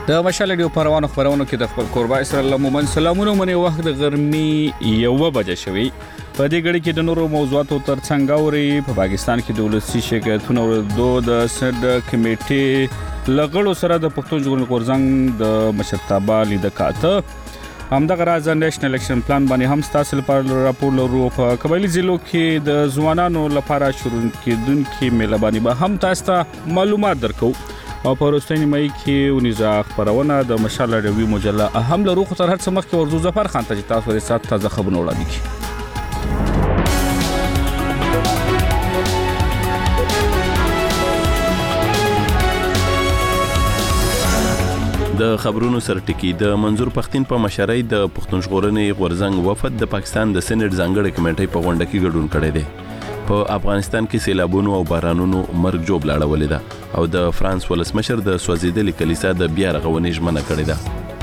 د مشال ډیو پروانو خبرونو کې د خپل قربا اسرائیل مومن سلامونه منې وخت د ګرمي 1 بجې شوی په دې غړي کې د نورو موضوعاتو ترڅنګ اوري په پاکستان کې د ولسی شکایتونو د سند کمیټې لغړو سره د پښتون ژغورنې غورځنګ د مشرتابه لیدکاته همدغه راز نېشنل اکشن پلان باندې هم ستاسو لپاره راپور لرو په قبایلی ضلعو کې د ځوانانو لپاره شروع کېدونکو ملابانی به هم تاسو ته معلومات درکو او په وروستۍ نیمه کې ونیزه خبرونه د مشال ډیوی مجله اهم لرو خو تر هر څه مخکې ورزو ظفر خان ته تاسو د سات تازه خبرونه وړاندې کړي د خبرونو سرټکی د منظور پښتين په مشرۍ د پښتون ژغورنې غورځنګ وفد د پاکستان د سېنات ځانګړي کمیټې په غونډه کې ګډون کړی دی په افغانستان کې سیلابونو او بارانونو مرګ جوړ لاړولې ده او د فرانس ولسمشر د سوځیدلې کلیسا د بیا رغونې ژمنه کړې ده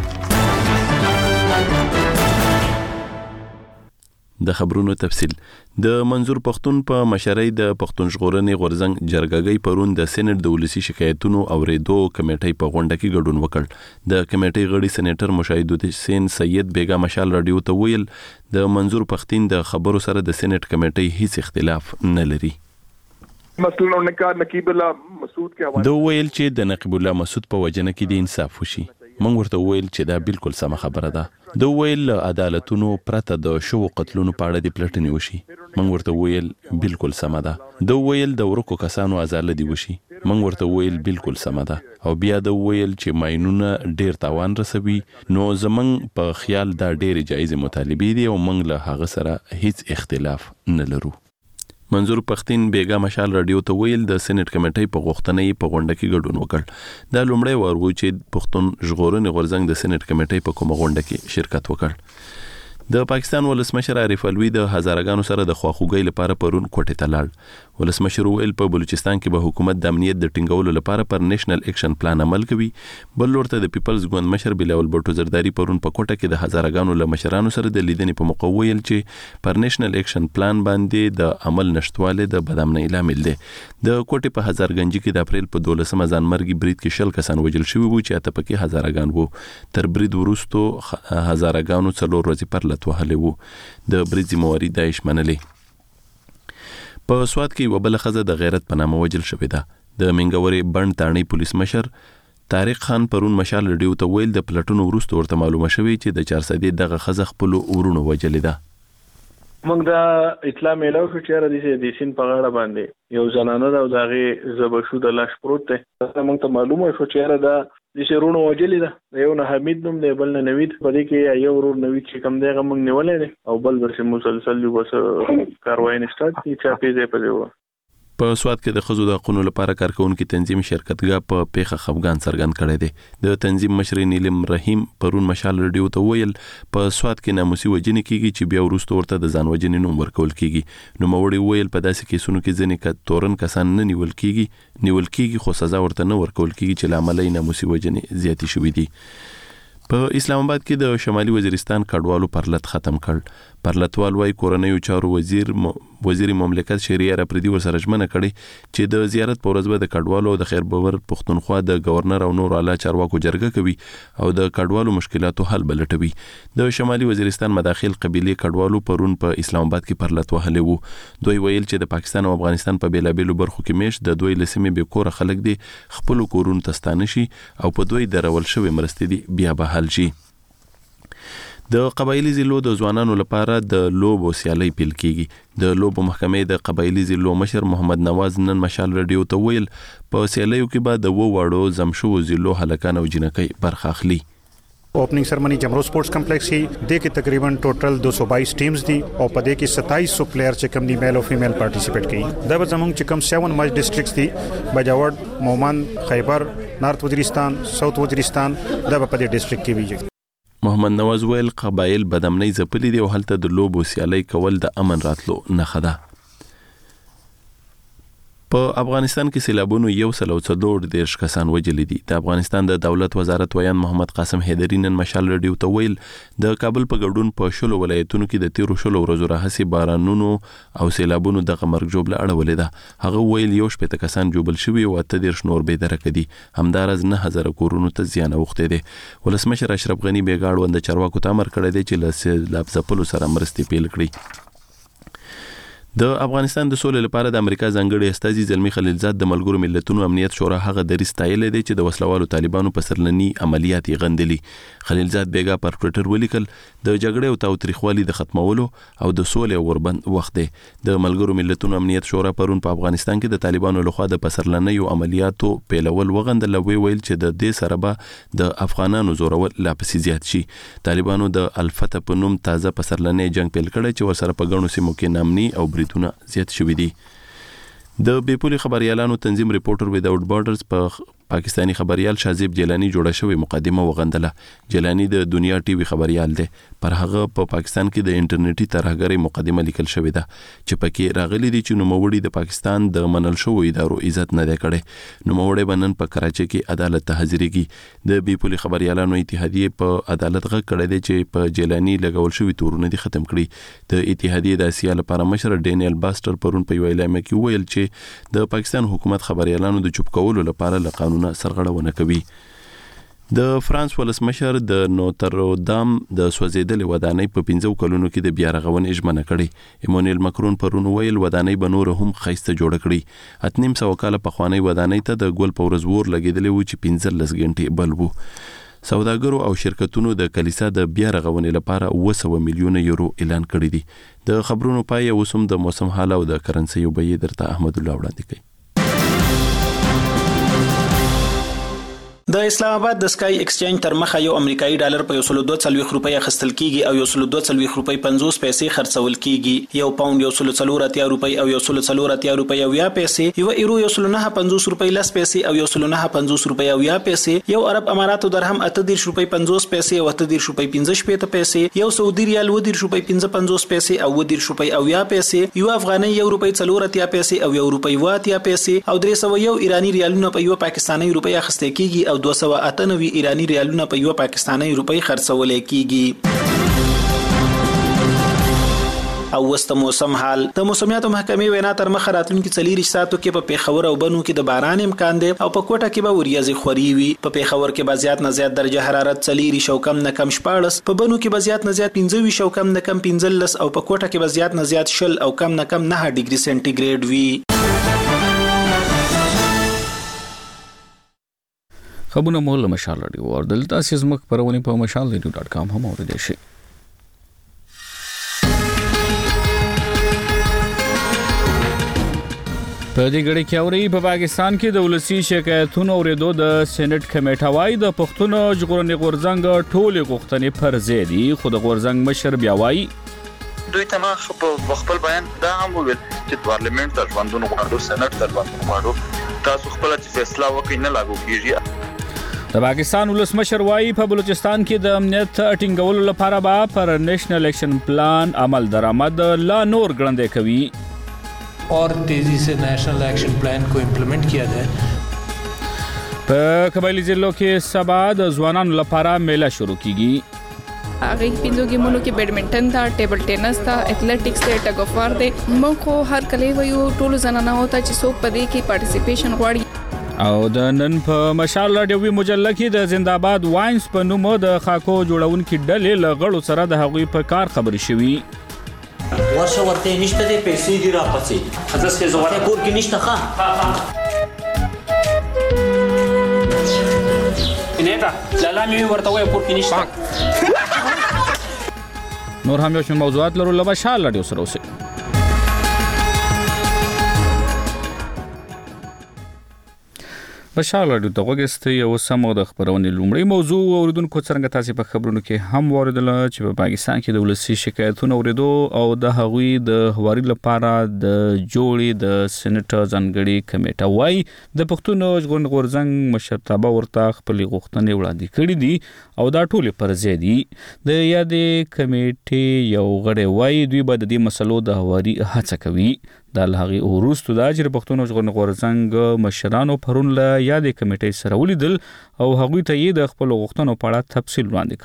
د خبرونو تفصیل د منظور پښتون په مشرۍ د پښتون ژغورنې غورځنګ جرګګۍ پرون د سېنات د ولسی شکایتونو اوریدو کمیټې په غونډه کې ګډون وکړ د کمیټې غړي سېنیټر مشاهد حسین سید بیگا مشال رادیو ته ویل د منظور پښتين د خبرو سره د سېنات کمیټې هیڅ اختلاف نه لري مثلا نقیب الله مسعود کې حواله د ویل چې د نقیب الله مسعود په وجنه کې د انصاف وشي موږ ورته ویل چې دا بالکل سم خبره ده د ویل عدالتونو پرته د شو قتلونو په اړه د پلټنې وشي موږ ورته ویل بالکل سم ده د ویل د ورکو کسانو ازادي وشي موږ ورته ویل بالکل سم ده او بیا د ویل چې ماينونه ډیر تاوان رسوي نو زمنګ په خیال دا ډیر جایز مطالبه دي او موږ له هغه سره هیڅ اختلاف نه لرو منظور پښتين بیگا مشال رادیو ته ویل د سېنات کمیټې په غوښتنې په غونډه کې ګډون وکړ دا لومړی وار و چې پښتون ژغورنې غورځنګ د سېنات کمیټې په کومه غونډه کې شرکت وکړ د پاکستان ولسمشر عارف الوی د هزارګانو سره د خواخوږۍ لپاره پرون کوټې ته لاړ ولسمشر ویل په بلوچستان کې به حکومت د امنیت د ټینګولو لپاره پر نېشنل اکشن پلان عمل کوي بل ورته د پیپلز ګوند مشر بلاول بټو زرداری پرون په کوټه کې د هزارګانو له مشرانو سره د لیدنې په موقع ویل چې پر نېشنل اکشن پلان باندې د عمل نشټواله د بدامنۍ لامل دی د کوټې په هزارګنج کې د اپریل په 12 ځانمرګي برید کې شل کسان وژل شوي وو چې اته پکې هزارګان وو تر برید وروسته هزارګانو څلور ورځې پر وهلې وو د برید ذمہواری داعش منلې په سواد کې وبله خزه د غیرت په نامه وجل شوې ده د منګوري بند تاني پولیس مشر طارق خان پرون مشال رډیو ته ویل د پلټونو وروسته ورته معلومه شوې چې د 400 دغه خزه خپل ورونو وجلې ده موږ دا اطلاع میلاو شو چې را دي سین په غاړه باندې یو ځنانه دا دغه زبشو د لاش پروت ده موږ ته معلومه شو چې را دا د شرونو وجلې ده یو نه حمید نوم دی بل نه نوید په دې کې یو ورور نوید چې کم دیغه موږ نیولې ده او بل ورسې مسلسل یو بس کاروای نشته چې پیځه په دیو په سواد کې د خزو د قانون لپاره کارکونکو تنظیم شرکتګا په پیخه خفغان سرګن کړی دی د تنظیم مشر نیلم رحیم پرون مشال رډیو ته ویل په سواد کې ناموسي وجنې کیږي چې بیا ورسته ورته د ځان وجنې نوم ورکول کیږي نو موړي ویل په داسې کیسونو کې ځنې تورن کسان نه نیول کیږي خو سزا ورته نه ورکول کیږي چې لامل یې ناموسي وجنې زیاتی شوې دي په اسلام آباد کې د شمالي وزیرستان کډوالو پرلط ختم کړ پرلطوال وايي کورنیو چارو وزیر مملکت شهریار اپریدي ورسره ژمنه کړې چې د زیارت په ورځ به د کډوالو د خیر باور پښتونخوا د گورنر او نور اعلی چارواکو جرګه کوي او د کډوالو مشکلاتو حل بلټوي د شمالي وزیرستان مداخل قبيله کډوالو پرون په اسلام آباد کې پرلط وهلې وو دوی ویل چې د پاکستان او افغانستان په بیلابېلو برخو کې میش د دوی لسمې به کور خلک دي خپل کورونو تستانه شي او په دوی درول شوی مرستې دي بیا به حل شي د قبایلی ضلعو د ځوانانو لپاره د لوبو سیالي پیل کیږي د لوبو محکمې د قبایلی ضلعو مشر محمد نواز نن مشال رډیو ته ویل په سیالیو کې به د وړو زمشو ضلعو هلکان او جنکۍ برخه اخلي opening ceremony Jamrud sports complex ही दे के तकरीबन टोटल 222 टीम्स दी और पदे की 2700 प्लेयर चिकम दी मेल और फीमेल पार्टिसिपेट की दब जमंग चिकम 7 मैच डिस्ट्रिक्ट्स दी बजावट मोमन खैबर नॉर्थ वजीरिस्तान साउथ वजीरिस्तान दब पदे डिस्ट्रिक्ट की भी محمد نواز ویل قبایل بدامنۍ زپلې دي او هلته د لوبو سیالي کول د امن راتلو نه خده په افغانستان کې سیلابونو 140 کسان وژلي دي. د افغانستان د دولت وزارت ویان محمد قاسم حیدری نن مشال رادیو ته ویل د کابل په ګډون په شلو ولایتونو کې د 13 ورځو راهیسې بارانونو او سیلابونو دغه مرګ جوړه اړولې ده. هغه ویل 1 کسان جوړل شوی او 13 نور به درک دي. همدارز 9000 کورونو ته زیان اوخته دي. ولسمشر اشرف غنی بیګاړو د چارواکو ته امر کړی دی چې له سیلاب ځپلو سره مرستې پیل کړي. د افغانستان د سولې لپاره د امریکا ځانګړي استازي زلمی خلیلزاد د ملګرو ملتونو امنیت شورا هغه دریځ تایید دی چې د وسلوالو طالبانو په سرلني عملیات غندلي. خلیلزاد بیګا پر ټوئیټر ولیکل د جګړې او تاوتریخوالي د ختمولو او د سولې اوربند وخت دی. د ملګرو ملتونو امنیت شورا پرون په افغانستان کې د طالبانو لخوا د پسرلني عملیاتو پیلول وغندل ویل چې د دې سره به د افغانانو زورول لا پسې زیات شي. طالبانو د الفتح په نوم تازه پسرلني جنگ پیل کړی چې ورسره په ګڼو سیمو کې نامني او بریدونه زیات شوي دي. د بیپولي خبريالانو تنظیم ریپورټر ویداوټ بارډرز په پاکستانی خبريال شازیب جیلانی جوړه شوی مقدمه وغندله. جیلانی د دنیا ټي وي خبريال دی. پر هغه په پاکستان کې د انټرنیټي ترهګرۍ مقدمه لیکل شوې ده چې پکې راغلي دي چې نوموړي د پاکستان د منل شوو ادارو عزت نه دی کړی. نوموړي بنن په کراچۍ کې عدالت ته حاضرېږي. د بیپولي خبريالانو اتحادیه په عدالت غږ کړی دی چې په جیلانی لګول شوی تورونه دي ختم کړي. د اتحادیه د اسیا لپاره مشر ډینیل باستر پرون په ویلامه کې ویل چې د پاکستان حکومت خبريالانو د چوپ کولو لپاره له قانون سرغړونه کوي. د فرانس ولسمشر د نوتردام د سوځیدلې ودانۍ په 15 کلونو کې د بیا رغونې ژمنه کړې. ایمانوئل ماکرون پرون ویل ودانۍ به نور هم ښایسته جوړه کړي. 800 کاله پخوانۍ ودانۍ ته د ګل په ورځ ور لګېدلې و چې 15 غنټې بل وو. سوداګرو او شرکتونو د کلیسا د بیا رغونې لپاره 200 میلیون یورو اعلان کړی دي. د خبرونو پای اوسم د موسم حال او د کرنسي وبې درته احمد الله وړاندې کوي. د اسلام آباد د سکای ایکسچینج تر مخه یو امریکایي ډالر په 142 روپۍ اخیستل کیږي او 142 روپۍ 50 پیسې خرڅول کیږي. یو پاوند 140 روپۍ او 140 روپۍ او 10 پیسې، یو ایرو 150 روپۍ 10 پیسې او 150 روپۍ او 10 پیسې، یو عرب اماراتو درهم 38 روپۍ 50 پیسې او 38 روپۍ 15 پیسې، یو سعودي ریال 20 روپۍ 55 پیسې او 20 روپۍ او 10 پیسې، یو افغاني 1 روپۍ 40 پیسې او 1 روپۍ 10 پیسې او 301 ایرانی ریالونه په یو پاکستانی روپۍ اخیستل کیږي او 298 ایرانی ریالونه په یو پاکستانی روپۍ خرڅول کیږي. او وست موسم حال. د موسمیاتو محکمې وینا تر مخه راتلونکي 40 ساعتو کې په پیښور او بنو کې د باران امکان دی او په کوټه کې به وریځې خوري وي. په پیښور کې به زیات نه زیات درجه حرارت 40 او کم نه کم 14، په بنو کې به زیات نه زیات 15 او کم نه کم 15 او په کوټه کې به زیات نه زیات 20 او کم نه کم 9 ډیګري سنټیګریډ وي. خبرونه مو له مشال رادیو او دلته سیزمک پرونی په mashalradio.com هم اوریدئ شئ. په دې غړي کې اوري په پاکستان کې د ولسی شکایتونو اوریدو د سېنات کمیټه وايي د پښتون ژغورنې غورځنګ ټولې غوښتنې پر ځای دي، خو د غورځنګ مشر بیا وايي دوی ته ما خپل بیان دا هم ویل چې پارلیمنت ته ژوندون غواړو، سېنات ته ژوندون غواړو، تاسو خپل فیصله وکړئ نه لاګو کیږي. د پاکستان ولسمشر وايي په بلوچستان کې د امنیت ټینګولو لپاره به پر نیشنل ایکشن پلان عمل درآمد لا نور ګړندې کوي اور تیزی سے نیشنل ایکشن پلان کو امپلیمنٹ کیا جائے. په قبایلی ضلعو کې سبا د ځوانانو لپاره میله شروع کیږي. هغه پینځو گیمونو کې بیډمنټن تا، ټیبل ټینس تا، ایتھلیټکس ته، ټګ اف وار دی. موږ خو هر کله وایو ټول زنانه وته چې څوک په دې کې پارټیسیپیشن غواړي. او د نن په مشال رادیوي مجله کې د زنده‌باد واینز په نوم د خاکو جوړونکو ډلې له غړو سره د هغوی په کار خبرې شوې. ورشه ورته نشته دې پیسې دی را پسې حضرت کې زوړه کور کې نشته ښه انېټا لاله مې ورته وای کور کې نشته. نور هم یو موضوعات لرو له مشال رادیو سره اوسئ. بشار راډیو ته وګورئ یو سمو د خبرونې لومړی موضوع اوریدونکو څنګه تاسو په خبرونو کې هم واردل چې په پاکستان کې د ولسی شکایتونو اوریدو او د هغوی د هواري لپاره د جوړې د سېنیټ ځانګړي کمیټه وای د پښتون ژغورنې غورځنګ مشرتابه ورته خپل غوښتنې وړاندې کړې دي او دا ټول پر ځای دي د یادې کمیټې یو غړی وای دوی به د دې مسلو د هواري هڅه کوي د لغي وروستو د اجر پښتون ژغورنې غورځنګ مشرانو پرون له یادې کمیټې سره ولیدل او هغوی ته یې د خپل غوښتنو په اړه تفصیل وړاندې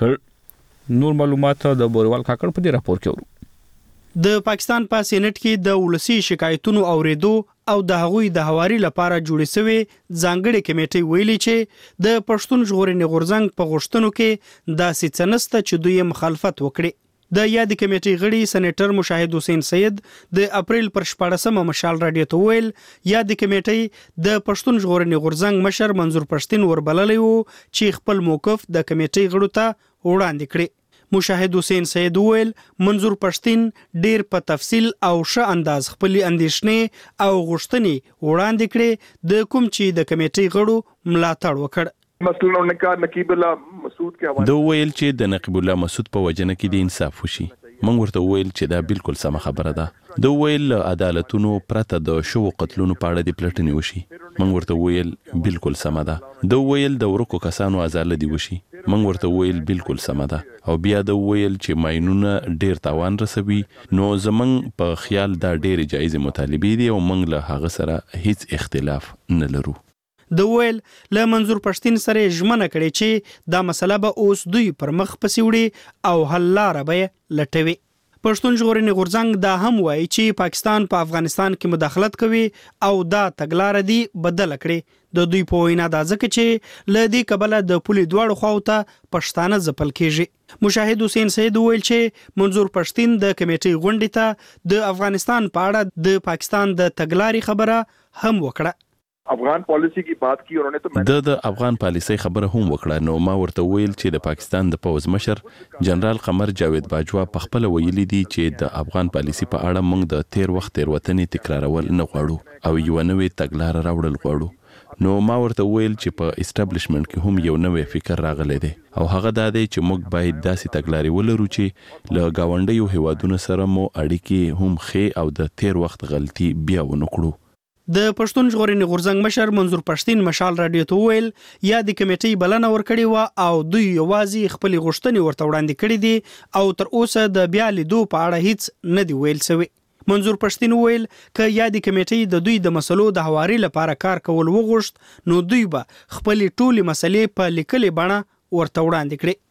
کړ نور معلومات د بوروال کاکړ په دې راپور کې ورو د پاکستان په سېنات کې د ولسی شکایتونو اوریدو او د هغوی د هواري لپاره جوړې شوې ځانګړې کمیټې ویلي چې د پښتون ژغورنې غورځنګ په غوښتنو کې داسې څه نشته چې دوی مخالفت وکړي د یادې کمیټې غړي سېنیټر مشاهد حسین سید د اپریل پر 14مه مشال راډیو ته ویل یادې کمیټې د پښتون ژغورنې غورځنګ مشر منظور پښتين وربللی وو چې خپل موقف د کمیټې غړو ته وړاندې کړي مشاهد حسین سید ویل منظور پښتين ډیر په تفصیل او ښه انداز خپل اندیشنې او غوښتنې وړاندې کړي د کوم چې د کمیټې غړو ملاتړ وکړ مثلا انہوں نے کہا نقیب اللہ مسعود کے حوالے د ویل چې د نقیب الله مسعود په وجنه کې د انصاف وشي موږ ورته ویل چې دا بالکل سم خبره ده د ویل عدالتونو پرته د شو قتلونو په اړه د پلټنې وشي موږ ورته ویل بالکل سم ده د ویل د ورکو کسانو ازاله دی وشي موږ ورته ویل بالکل سم ده او بیا د ویل چې ماینونه ډیر تاوان رسوي نو زمنګ په خیال دا ډیر جایز مطالبه دي او موږ له هغه سره هیڅ اختلاف نه لرو د ویل له منظور پښتين سره ژمنه کړي چې دا مسله به اوس دوی پر مخ پسې وړي او حل لاره به لټوي پښتون ژغورنې غورځنګ دا هم وایي چې پاکستان په افغانستان کې مداخلت کوي او دا تګلارې دی بدل کړي د دوی په وینا دا ځکه چې له دې کبله د پولې دواړو خواو ته پښتانه ځپل کیږي مشاهد حسین سید ویل چې منظور پښتين د کمیټې غونډې ته د افغانستان په اړه د پاکستان د تګلارې خبره هم وکړه افغان پالیسی کی بات کی انہوں نے تو د افغان پالیسی خبره هم وکړه نو ما ورته ویل چې د پاکستان د پوز مشر جنرال قمر جاوید باجوا په خپل ویلي دي چې د افغان پالیسی په اړه موږ د تیر وخت تیروتنې تکرارول نه غواړو او یو نوې تګلارې راوړل غواړو نو ما ورته ویل چې په اسټابلیشمنت کې هم یو نوې فکر راغلی دی او هغه دا دی چې موږ باید داسې تګلارې ولرو چې له گاونډیو هیوادونو سره مو اړیکې هم ښې او د تیر وخت غلطي بیا ونه کړو د پښتون ژغورنې غورځنګ مشر منظور پښتين مشال راډیو ته ویل یا د کمیټې بلنه ورکړې و او دوی یوازې خپل غوښتنې ورته وړاندې کړې دي او تر اوسه د بیا لیدو په اړه هیڅ نه دی ویل شوی منظور پښتين ویل ک یا د کمیټې د دوی د مسلو د هواري لپاره کار کول وغوښت نو دوی به خپل ټولې مسلې په لیکلې بڼه ورته وړاندې کړي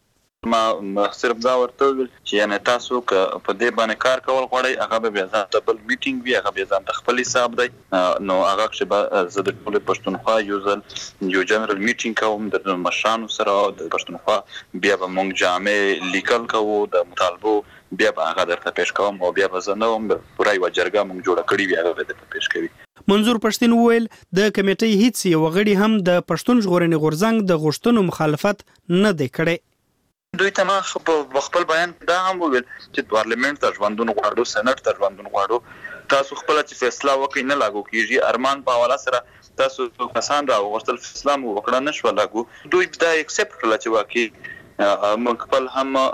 ما صرف دا ورته چې یعنی تاسو که په دې باندې کار کول غواړئ هغه به بیا ځان بل میټینګ وي هغه بیا ځان خپل حساب دی نو هغه چې به زه د ټول پښتونخوا یو جنرال میټینګ کوم د مشرانو سره د پښتونخوا بیا به موږ جامع لیکل کوو د مطالبو بیا به هغه درته پیش کوم او بیا به زه نه وم پوره یوه جرګه موږ جوړه کړې وي هغه به درته پیش کوي منظور پښتين ویل د کمیټې هیڅ یو غړي هم د پښتون ژغورنې غورځنګ د غوښتنو مخالفت نه دی کړی دوی ته ما خپل بیان دا هم وویل چې پارلیمنت ته ژوندون غواړو سېنات ته ژوندون غواړو تاسو خپل چې فیصله وکړئ نه لاګو کیږي ارمان په حواله سره تاسو کسان را وغوښتل فیصله مو وکړه نه شوه لاګو دوی دا اکسپټ کړله چې واقعي موږ خپل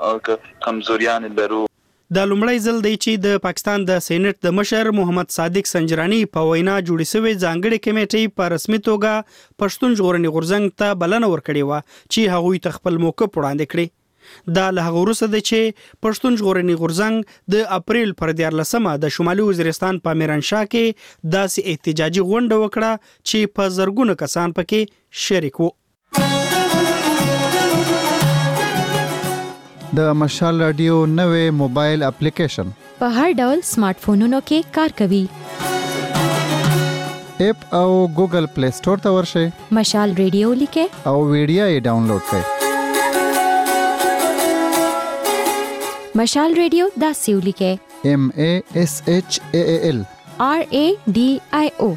هم کمزوریان لرو دا لومړی ځل دی چې د پاکستان د سېنات د مشر محمد صادق سنجرانی په وینا جوړې شوې ځانګړې کمیټې په رسمي توګه پښتون ژغورنې غورځنګ ته بلنه ورکړې وه چې هغوی ته خپل موقف وړاندې کړي دا له هغه وروسته دی چې پښتون ژغورنې غورځنګ د اپریل پر 14مه د شمالي وزیرستان په میرانشاه کې داسې احتجاجي غونډه وکړه چې په زرګونو کسان پکې شریک وو د مشال رادیو نوې موبایل اپلیکیشن په هر ډول سمارټ فونونو کې کار کوي اپ او ګوګل پلی سٹور ته ورشئ مشال رادیو لیکه او ویډیو یې ډاونلوډ کړئ مشال رادیو دا سیولی کې MASHAAL RADIO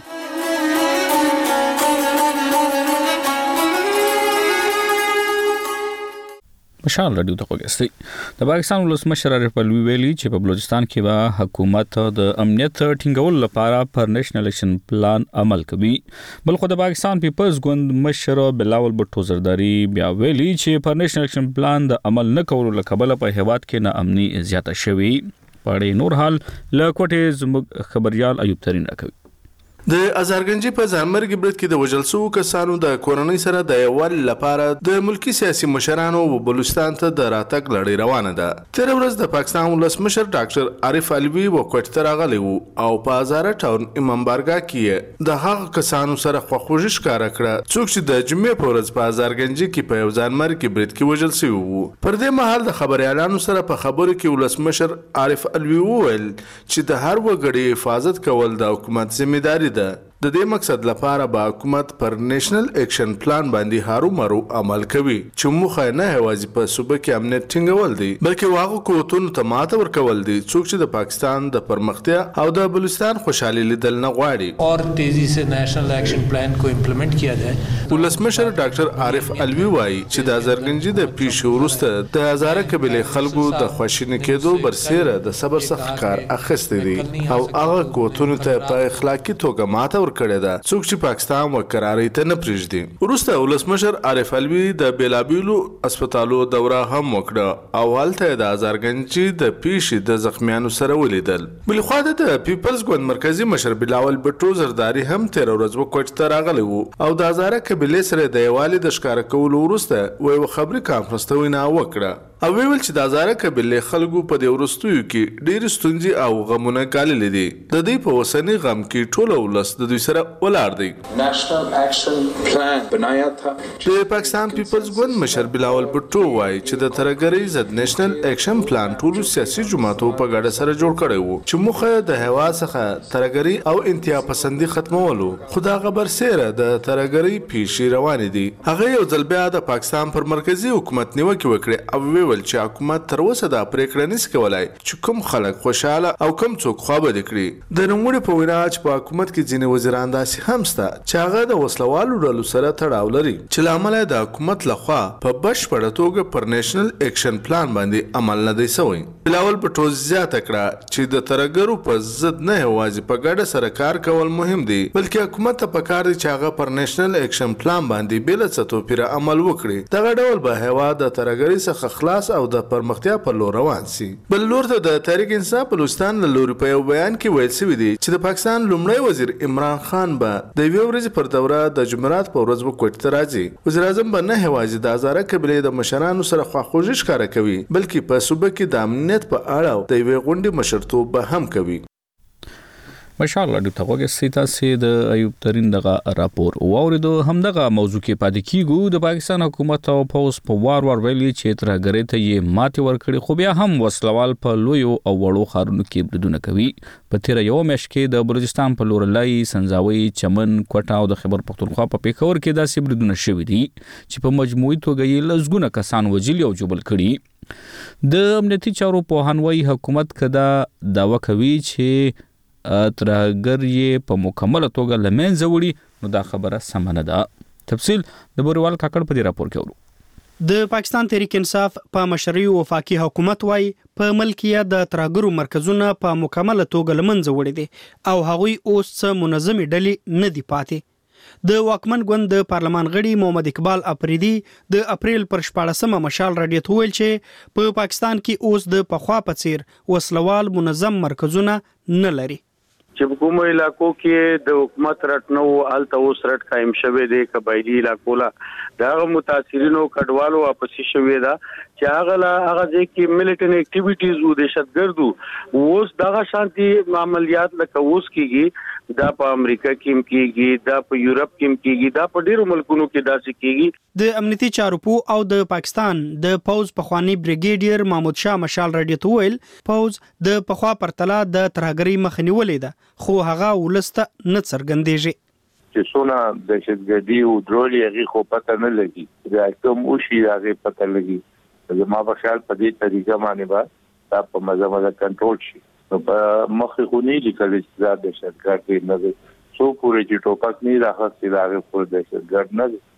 مشال رادیو ته وګورئ. د پاکستان ولسمشر عارف علوي ویلي چې په بلوچستان کې به حکومت د امنیت ټینګولو لپاره پر نېشنل اکشن پلان عمل کوي. بل خو د پاکستان پیپلز ګوند مشر بلاول بټو زرداری بیا ویلي چې پر نېشنل اکشن پلان د عمل نه کولو لکبل په هیواد کې نا امني زیاته شوي. پړې نور حال له کوټې زموږ خبريال ایوب ترين راکوي. د ازارګنجي په ځانمرګي برید کې د وژل شوو کسانو د کورنۍ سره د یووالي لپاره د ملکی سیاسي مشرانو و بلوچستان ته د راتګ لړۍ روانه ده. تیر ورځ د پاکستان ولسمشر ډاکټر عارف علوي وکوټ ته راغلی وو او په هزاره ټاون امام بارګاه کې د هغه کسانو سره خواخوږي ښکاره کړه څوک چې د جمعې په ورځ په ازارګنجي کې په یو ځانمرګي برید کې وژل شوي وو. پر دې مهال د خبريالانو سره په خبرو کې ولسمشر عارف علوي وویل چې د هر وګړي حفاظت کول د حکومت ځمېداري ده. د دې مقصد لپاره به حکومت پر نېشنل اکشن پلان باندې هارو مرو عمل کوي چې موخه نه هوازي په صوبه کې امنیت ټینګول دي بلکې واغو قوتونو ته ماته ورکول دي څوک چې د پاکستان د پرمختیا او د بلوچستان خوشحالي لیدل نه غواړي. اور تیزی سے نیشنل ایکشن پلان کو امپلیمنٹ کیا جائے. ولسمشر ډاکټر عارف علوي وایي چې د ازارګنجي د پیښو وروسته د هزاره قبیلې خلکو د خواشینی کېدو برسیره د صبر څخه کار اخیستی دي او هغه قوتونو ته په اخلاقی توګه ماته کړه ده څوک چې پاکستان وقراري ته نه پریږدي. وروسته ولسمشر عارف علوي د بیلابیلو هسپتالو دوره هم وکړه او هلته د ازارګنجي د پیښې د زخمیانو سره ولیدل. بل خو د پیپلز ګوند مرکزی مشر بلاول بټو زرداری هم تیر ورځ وکوټ ته راغلی وو او د هزاره قبیلې سره د یووالي د ښکاره کولو وروسته یو خبري کانفرنس ته وینا وکړه او ویل چې د هزاره قبیلې خلکو په دې وروستیو کې ډېرې ستونزې او غمونه ګاللې دي. د دې په اوسني غم کې ټول ولس د دوی سره ولاړ دی. نیشنل ایکشن پلان بنایا تھا. د پاکستان پیپلز ګوند مشر بلاول بټو وایي چې د ترګری ضد نیشنل ایکشن پلان ټول سیاسي جماعتو په ګډه سره جوړ کړی وو چې موخه د هوا څخه ترګری او انتها پسندي ختمولو. خدا خبر سره د ترګری پیښې روانې دي. هغه یو ځل بیا د پاکستان پر مرکزی حکومت نیوکه وکړه او ویل چې حکومت تر اوسه د پریکړه نس کولای چې کوم خلک خوشاله او کوم څوک خوابه کړي. د نوموړي په وینا چې په حکومت کې ځینې وزیران داسې هم شته چې هغه د وسلوالو ډلو سره تړاو لري چې له امله د حکومت لخوا په بشپړه توګه پر نېشنل اکشن پلان باندې عمل نه دی شوی. بلاول بټو زیاته کړه چې د ترګرو په ضد نه یوازې په ګډه سره کار کول مهم دي بلکې حکومت ته پکار دي چې هغه پر نېشنل اکشن پلان باندې بل څه توپیر عمل وکړي. دغه ډول به هوا د ترګری څخه خلاص او د پرمختیا په لور روان سي. بل لور ته د تحریک انصاف بلوچستان له لوري په یو بیان کې ویل شوی دی چې د پاکستان لومړی وزیر عمران خان به د یوې ورځې پر دوره د جمعرات په ورځ وکوټ ته راځي. وزیر اعظم به نه یوازې د هزاره قبیلې د مشرانو سره خواخوږي ښکاره کوي بلکې په صوبه کې د امنیت په اړه د یوې غونډې مشرتوب به هم کوي. ماشاءالله د توګه سیتا سي د ایوب ترين دغه راپور واوریدو هم دغه موضوع کې پاتې کیږي. د پاکستان حکومت او پوز په وار ویلي چې ترګری ته یې ماتي ورکړي خو بیا هم وسلوال په لویو او وړو خارونو کې بریدونه کوي. په تیر یو میاشت کې د بلوچستان په لور لای سنځاوي چمن کوټه او د خیبر پختونخوا په پیښور کې داسې بریدونه شوي دي چې په مجموعي توګه یې لزګونه کسان وجلي او جوبل کړي. د امنیتي چارو په هنوي حکومت کدا داوا کوي چې ترګر یې په مکمله توګه لمنځه وړي نو دا خبره سم نه ده. تفصیل د بوریوال کاکړ په دې راپور کې ورو. د پاکستان تحریک انصاف په مشري وفاقي حکومت وای په ملکیت د ترګرو مرکزونه په مکمله توګه لمنځه وړي دي او هغوی اوس منظمي ډلې نه دي پاتې. د واکمن ګوند د پارلمان غړي محمد اقبال افریدي د اپریل پر 14مه مشال رادیو ته ویل چې په پاکستان کې اوس د پخوا په څیر وسلوال منظم مرکزونه نه لري. چې کومو علاقو کې د حکومت رټنو الته اوس رټ قائم شوه دي قبایلی علاقو لا دا متاثرینو کډوالو واپس شوه دا چې هغه ځکه ملیټنټ اکټیویټیز او دهشتګردو اوس دغه شانتي عملیات لکه اوس کیږي دا په امریکا کې کیږي دا په یورپ کې کیږي دا په ډیرو ملکونو کې داسې کیږي. د امنیتي چارو او د پاکستان د پوز پخوانی بریګیډیر محمود شاه مشال رادیو ته ویل پوز د پخوا پرتله د ترګری مخنیولې ده خو هغه ولسته نه څرګندېږي چې څونه دهشتګردي او درولي هغه خو پته نه لګي دا کوم او شي هغه پته لګي زما په خیال په دې طریقه باندې با دا په مزه کنټرول شي. نو په مخې خو نه لیکل چې دا دهشتګرد نه دی څو پورې چې ټوپک نه راخستې دا هغه پر دهشتګرد نه دی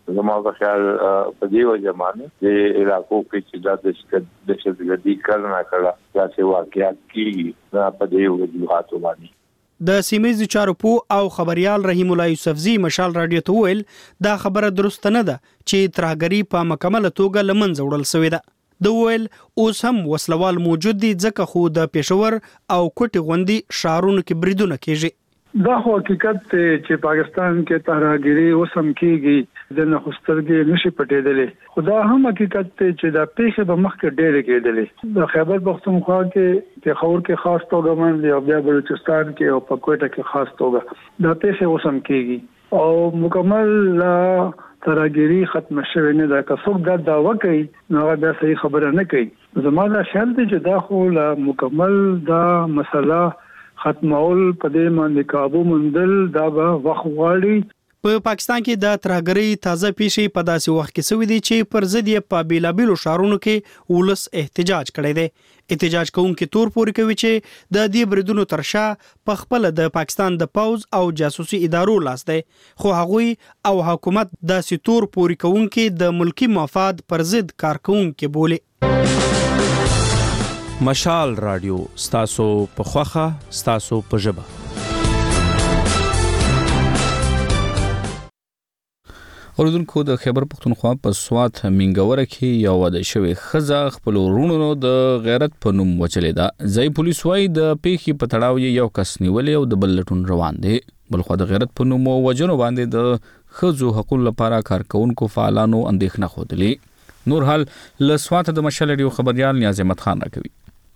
زما په خیال په دې وجه باندې د علاقو کې چې د دهشتګردي کارونه کړه دا چې واقعیت کیږي دا په دې وجوهاتو باندې د سیمې چارو پو او خبريال رحیم الله یوسفزی مشال رادیو ته ویل دا خبره درست نه ده چې ترهګری په مکمله توګه لمنځه وړل شوې ده د ویل اوس هم وسلوال موجود دي ځکه خو د پېښور او کوټي غوندي شهرونو کې بریدونه کیږي دا حقیقت چې پاکستان کې ترهګری وسم کیږي د نخسترګي نشي پټېدلې خدا هم حقیقت چې دا پیښه به مخکې ډېر کېدلې د خیبر پختونخوا کې پېښور کې خاص توګه باندې او بیا بلوچستان کې او په کوټه کې خاص توګه دا پیښه وسم کیږي او مکمل ترهګری ختم شوه نه دا که څوک دا دعوا کوي نو دا صحیح خبره نه کوي زموږ خیال دی چې دا خو مکمل دا مسله ختمول په دې باندې قابو مندل دا به وخت غواړي په پاکستان کې د ترهګری تازه پیښې په داسې وخت کې سوي دي چې پر ضد یې په بیلابیلو شهرونو کې ولس احتجاج کړی دی احتجاج کوونکي تور پوري کوي چې د دې بریدونو ترشا په خپل د پاکستان د پوز او جاسوسي ادارو لاس دی خو هغوی او حکومت داسې تور پوري کوونکي د ملکی مفاد پر ضد کار کوونکي بولي مشال رادیو ستاسو په خوخه ستاسو په ژبه اوردونکو د خیبر پختونخوا په سوات منګوره کې یو واده شوی خزه خپل ورونو د غیرت په نوم وچلې ده ځای پولیس وايي د پیښې په تړاو یو کس نیولې او د بل لټون روان دي بلخو د غیرت په نوم وجنو باندې د خزو حقوق لپاره کارکونکو فعالانو اندېښنه خوده نور حال ل سوات د مشال رادیو خبريال نیاز احمد خان راکوي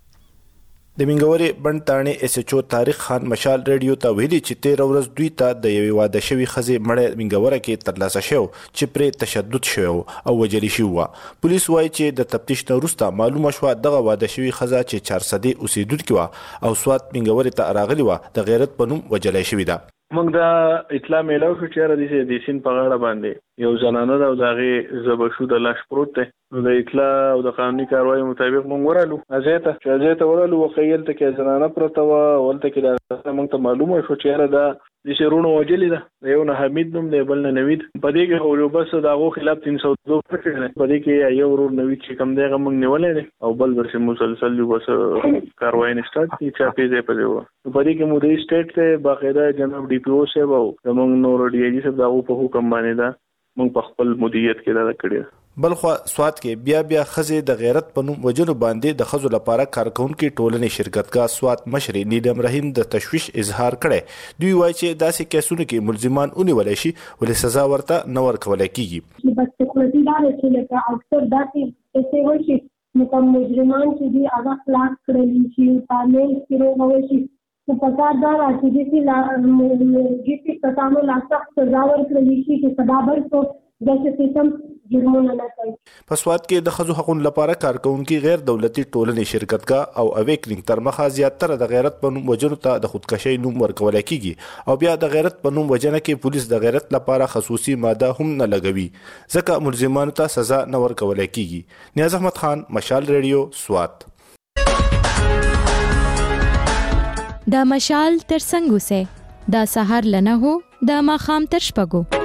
د منګوري بنټانه اس ایچ او تاریخ خان مشال رادیو ته ویلي چې 13 ورځ دوی ته د یوې واده شوی خزي مړ منګوره کې ترلاسه شو چې پر تشدد شو او وجلی شو پولیس وایي چې د تفتیش وروسته معلومه شو دغه واده شوی خزه چې 400 اوسیدونکو او سوات منګوري ته راغلی و د غیرت پنوم وجلای شوی ده موږ دا اطلاع میلاو شو چې د سین په غاړه باندې یو زنانه ده او دغه زبشو د لاش پروت ده نو د اطلاع او د قانوني کاروایی مطابق موږ ورالو ازیته ورالو وقایل ته کې زنانه پروت و ولته کې دا موږ ته معلومه شو چې دا د شرونو وجلی ده یو نه حمید نوم دی بل نه نوید په دې کې هو بس داغو خلاف 302 په دې کې یو ورور نوید چې کم دی موږ نیولې او بل ورسره مسلسل یو بس کاروایی نشته چې پیځه په دیو په دې کې مو د سټیټ ته باقاعده جناب ډي پی او سیو موږ نور ډي ای جی سره داغو په حکم باندې دا موږ په خپل مدیریت کې دا کړی بلخو سوات کې بیا خزه د غیرت پنوم وجنو باندې د خزو لپاره کارکونکو ټولنې شرکتګاه سوات مشر نیلم رحیم د تشویش اظهار کړي دوی وایي چې داسې کیسونو کې ملزمان اونې شي ولې سزا ورته نه ورکول کیږي بس خپلتي دا چې لکه اکثر داسې څه وشي نو کوم مجرمان چې دی هغه خلاص کړي شي تعمیل کړو وشي په پکار دا راځي چې لا تاسو لا سخت سزا ورکړي شي چې سبب ورته د سیستم جرمونه نه کوي په سوات کې د خزو حقوق لپاره کارکونکو غیر دولتي ټولنې شرکتګاه او اویکنګ تر مخه زیاتره د غیرت په نوم وجنو ته د خودکشي نوم ورکول کیږي او بیا د غیرت په نوم وجنه کې پولیس د غیرت لپاره خصوصي ماده هم نه لګوي ځکه ملزمانو ته سزا نه ورکول کیږي نیاز احمد خان مشال رادیو سوات د مشال تر څنګه سه د سحر لنه هو د ماخام تر شپګو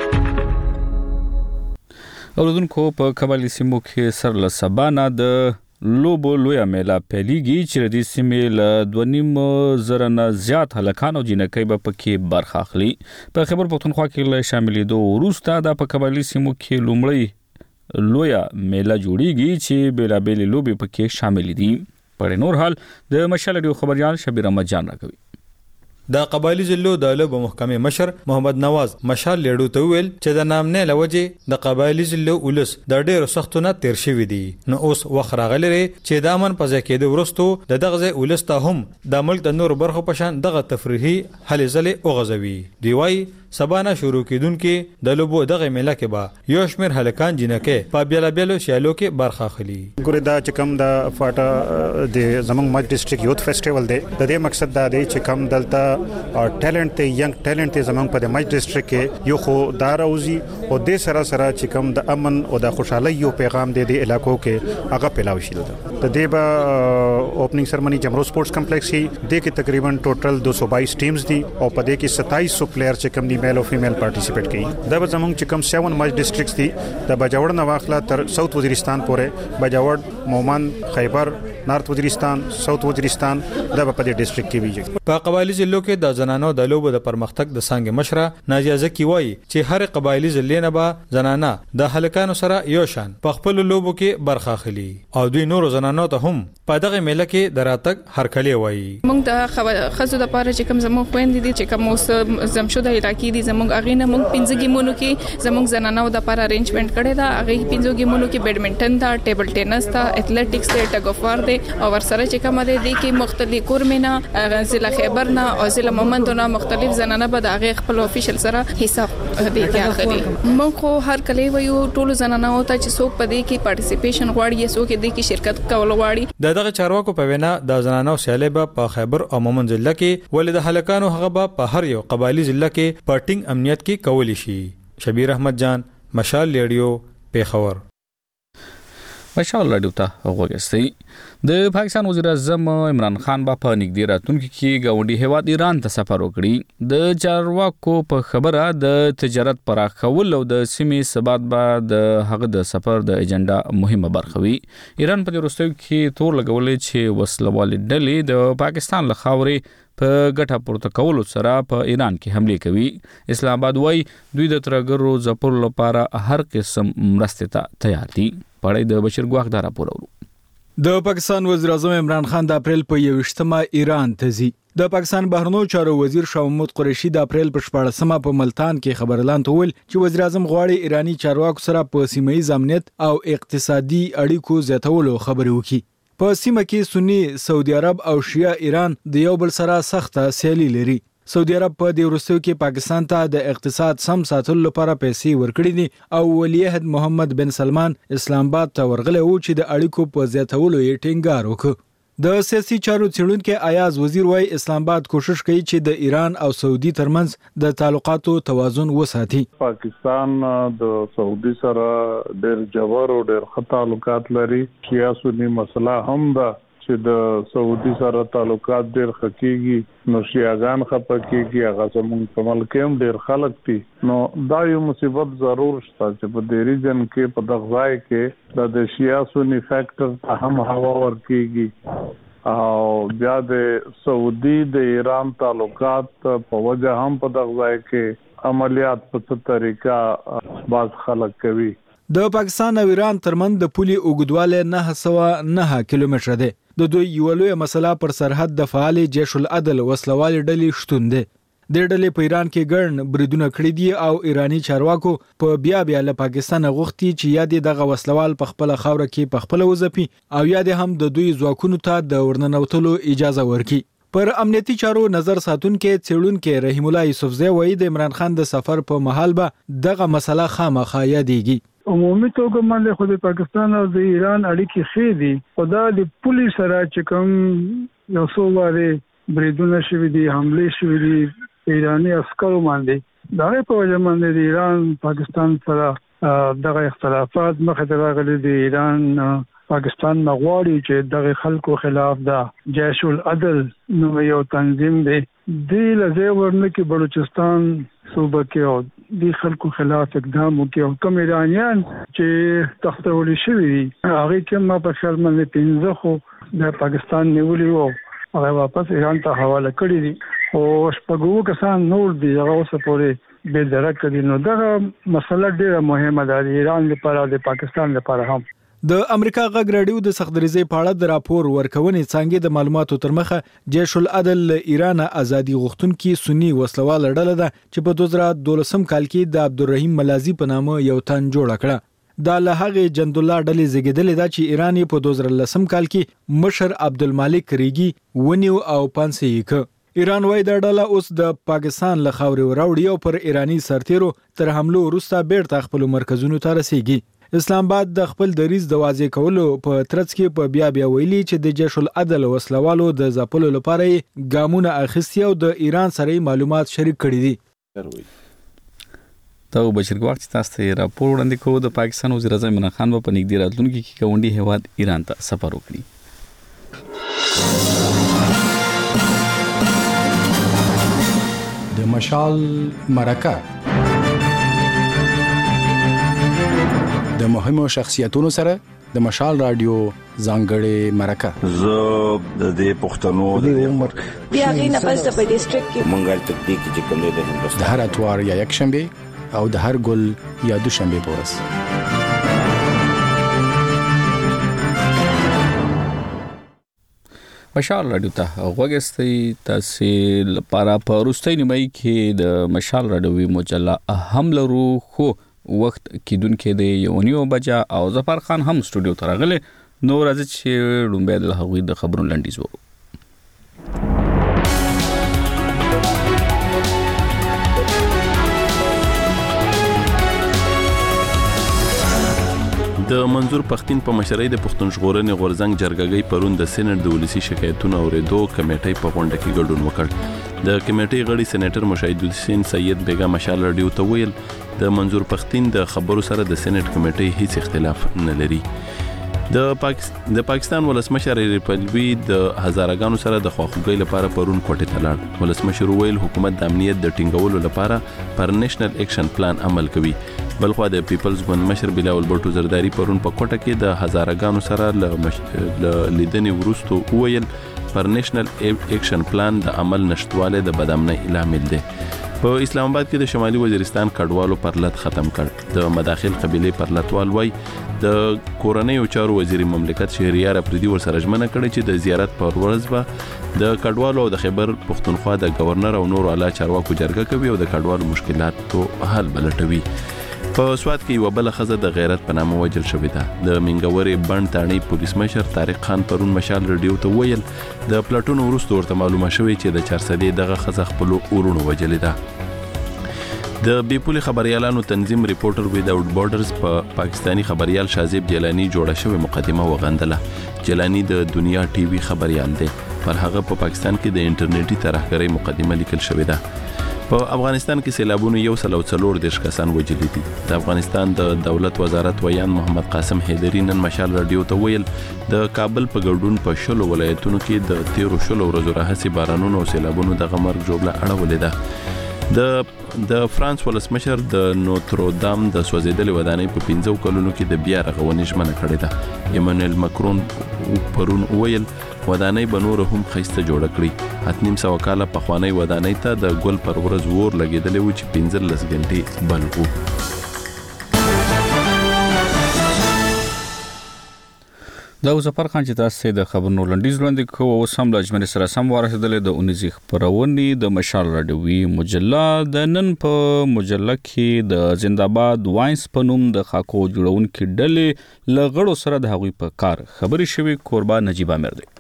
اوردونکو په قبایلی سیمو کې سر له سبانا د لوبو لویا میلا پیلیږي چې د سیمې له 2.5 زره نه زیات هلکان او جنکۍ به پکې برخه اخلي په خیبر پختونخوا کې له شاملېدو وروسته د په قبایلی سیمو کې لومړی لویا میلا جوړیږي چې بیلابېلې لوبې پکې شامل دي په نور حال د مشال رادیو خبريال شبیر احمد جان راکوي د قبایلی ضلعو د لوبو محکمې مشر محمد نواز مشال لیډو ته ویل چې د نامنې لوجه د قبایلی ضلعو ولس د ډېر سختونه تیر شوی دي نو اوس وخت راغلی چې د امن په ځای کې د ورستو د دغه ولس ته هم د ملک د نور برخو په شان دغه تفریحي هلې ځلې اوغځوي دی وايي سبانا شروع کیدونکې د لوبو دغه میله کې با یو شمیر هلکان جنکې په بیلابیلو شیالو کې برخه اخلي ګورې دا چې کوم د فاټا د زمنګ ماج ډیسټریکټ یوث فیسټیوال دی د دې مقصد دا دی چې کوم دلته ټیلنټ ته ینګ ټیلنټ ته زمنګ په د ماج ډیسټریکټ کې یو خو دار اوزي او د سره چې کوم د امن او د خوشحالي یو پیغام دی د علاقو کې هغه پلاوي شي د دې به اوپننګ سرمنی جمرو سپورټس کمپلیکس کې د کې تقریبا ټوټل 222 ټیمز دي او په دې کې 2700 پلیئر چې کم دي میل او فیمیل پارټیسیپیټ کوي دا به زموږ چې کم 7 مچ ډسټرکټس دي د بجاوړ نه واخله تر ساوث وزیرستان پورې بجاوړ مومند خیبر نارت وزیرستان ساوث وزیرستان دا په دې ډسټرکټ کې ویږي په قبایلی ضلعو کې د زنانو د لوبو د پرمختګ د څنګه مشره ناجیه زکی وایي چې هر قبایلی ضلع نه به زنانه د هلکانو سره یو شان په خپل لوبو کې برخه اخلي او دوی نورو زنانو ته هم په دغه میله کې دراتګ هرکلی وایي موږ د خزو د پاره چې کوم زموږ خويندې دي چې کوم اوس زمشوده علاقې دي زموږ اغینه موږ 15 گیمونو کې زموږ زنانو د پاره ارینجمنت کړی دا اغه 15 گیمونو کې بیډمنټن دا ټیبل ټینس دا ایتھلیټکس دا ټګ اف وار دی او ورسره چې کوم دي کې مختلف کورمنه ضلع خیبر نه او ضلع مومند نه مختلف زنانه به د اغه خپل افیشل سره حساب دی کې اخلي موږ خو هر کله ویو ټول زنانه او ته چې څوک په دې کې پارټیسیپیشن غواړي څوک دې کې شرکت کول غواړي دغه چارواکو په وینا د زنانو سیاله په خیبر او مومند ضلع کې ولې د هلکانو هغه په هر یو قبایلی ضلع کې پټینګ امنیت کې کولی شي شبیر احمد جان مشال ریډیو پیښور مشال راډیو ته وګورئ د پاکستان وزیر اعظم عمران خان په نږدې راتلونکي کې ګاونډي هیواد ایران ته سفر وکړي د چارواکو په خبره د تجارت پراخول او د سیمې ثبات به د هغه د سفر د ایجنډا مهمه برخه وي ایران په وروستیو کې تور لګولې چې وسلوال ډلې د پاکستان له خاورې په ګټه پورته کولو سره په ایران کې حمله کوي اسلام آباد وایي دوی د ترګرو ځپلو لپاره هر قسم مرستې ته تیار دي پړې د بشیر ګواخ دا راپور ورو د پاکستان وزیر اعظم عمران خان د اپریل په 21مه ایران ته ځي د پاکستان بهرنیو چارو وزیر شاه محمود قریشي د اپریل په 14مه په ملتان کې خبرلان ته ویل چې وزیر اعظم غواړي ایرانی چارواکو سره په سیمه ییز امنیت او اقتصادي اړیکو زیاتولو خبرې وکړي په سیمه کې سنی سعودي عرب او شیعه ایران د یو بل سره سخته سیالي لري سعودي عرب په دې وروستیو کې پاکستان ته د اقتصاد سم ساتلو لپاره پیسې ورکړې دي او ولی عهد محمد بن سلمان اسلام آباد ته ورغلی و چې د اړیکو په زیاتولو یې ټینګار وکړ د سیاسي چارو څېړونکي ایاز وزیر وايي اسلام آباد کوشش کوي چې د ایران او سعودي ترمنځ د تعلقاتو توازن وساتي پاکستان د سعودي سره ډېر جوړ او ډېر ښه تعلقات لري سیاسي مسله هم ده چې د سعودي سره تعلقات ډېر خکېږي نو شیعاګان خپکیږي هغه زموږ په ملک هم ډېر خلک دي نو دا یو مصیبت ضرور شته چې په دې ریجن کې په دغه ځای کې د شیعه سنی فیکټر هم هوا ورکیږي او بیا د سعودي د ایران تعلقات په وجه هم په دغه ځای کې عملیات په څه طریقه باز خلک کوي د پاکستان او ایران ترمن د پولي اوږدواله 909 کیلومتره ده د دوی یو لوی مسله پر سرحد د فعال جیش العدل وسلوال ډلې شتون ده د ډلې په ایران کې ګڼ بریدونه کړی دي او ایرانی چارواکو په بیا له پاکستان غوښتي چې یادې دغه وسلوال په خپل خاور کې په خپل وځپي او یادې هم د دوی ځواکونو ته د ورننوتلو اجازه ورکړي پر امنیتي چارو نظر ساتونکو څېړونکو رحیم الله یوسفزی وایي د عمران خان د سفر په محل به دغه مسله خامخا یادېږي عمومي توګه باندې خو د پاکستان او د ایران اړیکې ښې دي خو د پولیس سره چې کوم یو څو واره بریدونه شوي دي حملې شوي دي ایرانی عسکرو باندې دا په وجه باندې د ایران پاکستان سره دغه اختلافات مخه ته راغلي دي ایران پاکستان نغواړي چې دغه خلکو خلاف دا جیش العدل نو یو تنظیم دی د لزه ورنکه بلوچستان صوبه کې او د خلکو خلاف اقدام وکړي او کوم ایرانیان چې تختول شوی دي هغه کې ما په خیال باندې 15 خو د پاکستان نیولې وو هغه واپس ایران ته حواله کړی دي او شپږو کسان نور دي هغه اوس پورې به درک دي نو دا مسله ډیره مهمه ده د ایران لپاره د پاکستان لپاره هم د امریکا غږ راډیو د سختدریزۍ په اړه د راپور ورکونې څنګه د معلوماتو تر مخه جیش العدل ایران ازادي غوښتونکي سنی وسلوال ډله ده چې په 2012 کال کې د عبدالرحیم ملازی په نامه یو تن جوړ کړ دا له هغه جند الله ډلې زیږیدلې ده چې ایران په 2010 کال کې مشر عبدالمالک ریګي ونیو او پانسې ک ایران وای د ډله اوس د پاکستان له خاورې وراوړي او پر ایرانی سرتیرو تر حملو وروسته بیرته خپل مرکزونو ته رسیږي اسلام آباد د خپل دریز د واضح کولو په ترڅ کې په بیا ویلي چې د جیش العدل وسلوالو د ځپلو لپاره ګامونه اخیستي او د ایران سره معلومات شریک کړي دي دا بشیر وخت تاسو ته راپور وړاندې کوو. د پاکستان وزیر اعظم عمران خان په نږدې راتلونکي کې ګاونډي هیواد ایران ته سفر وکړي. د مشال مرکه د مهمو شخصیتونو سره د مشال رادیو ځانګړې مرکه. زه د دې پښتنو د عمر بیا غي نه پس د ډیسټریکټ کې منګل تکتیک چې کوم دی د هندوستان د هر اتوار یا یک شنبه او د هر ګل یا دوشنبه پورس. مشال رادیو ته غوږستئ. تاسو لپاره په وروستۍ نیمایي کې د مشال رادیوي مجله هم لرو، خو وخت کېدونکې د 1:30 بجه او ظفر خان هم سټوډیو ته راغلی. نو راځي چې لومبیا د هغوی د خبرونو لنډیز وو. د منظور پښتين په مشرۍ د پښتون ژغورنې غورځنګ جرګګۍ پرون د سېنات د ولسی شکایتونو اوریدو کمیټې په غونډه کې ګډون وکړ. د کمیټې غړي سېنیټر مشاهد حسین سید بیگا مشال رادیو ته ویل د منظور پښتين د خبرو سره د سېنات کمیټې هیڅ اختلاف نه لري. د پاکستان ولسمشر ریپلوی د هزارګانو سره د خواخوږۍ لپاره پرون کوټه ته لاړ. ولسمشر ویل حکومت د امنیت د ټینګولو لپاره پر نېشنل اکشن پلان عمل کوي. بلخو د پیپلز ګوند مشر بلاول بټو زرداری پرون په کوټه کې د هزارګانو سره لیدنې وروسته ویل پر نېشنل اکشن پلان د عمل نشټواله د بدامنۍ لامل دی. په اسلام آباد کې د شمالي وزیرستان کډوالو پرلط ختم کړ. د مداخل قبيله پرلطوال وای د کورنۍ چارو وزیر مملکت شهریار افریدي ورسره ژمنه کړې چې د زیارت پر ورځ به د کډوالو او د خیبر پښتونخوا د گورنر او نور اعلی چارواکو جرګه کوي او د کډوالو مشکلاتو حل بلټوي. په سواد کې یو بل خزه د غیرت په نامه وجل شوې ده. د منګورې بند تاڼي پولیس مشر طارق خان پرون مشال رادیو ته ویل د پلاټون وروسته ورته معلومه شوې چې د 400 دغه خزه خپل اورونو وجلې ده. د بیپولي خبريالانو تنظیم ریپورټر ویداوټ بورډرز په پاکستانی خبريال شازیب جیلانی جوړه شوې مقدمه وغندله. جیلانی د دنیا ټي وي خبريال دی. پر هغه په پاکستان کې د انټرنیټي ترهګرۍ مقدمه لیکل شوې ده. په افغانستان کې سیلابونو 140 کسان وژلي دي. د افغانستان د دولت وزارت ویان محمد قاسم حیدری نن مشال رادیو ته ویل د کابل په ګډون په شلو ولایتونو کې د 13 ورځو راهیسې بارانونو او سیلابونو د مرګ جوړه اړولې ده. د فرانس ولسمشر د نوترودام د سوځیدلې ودانۍ په 15 کلونو کې د بیا رغونې ژمنه کړې ده. ایمانوئل ماکرون پرون ویل ودانۍ به نور هم خسته جوړه کړي. 8.5 کاله پخوانی ودانۍ ته د ګل پر ورځ ور لګیدلې و چې 15 غنټې بند وو. دا ظفر خان چې تاسو د خبرونو لنډیز وړاندې کوو او سم لجمن سره سم ورسېدلې د 19 خبرونې د مشال رادیوي مجله د نن په مجله کې د زنده‌باد واینس په نوم د خاکو جوړونکو ډلې لغړو سره د هغوی په کار خبري شوی. قربا نجیب امیر دی.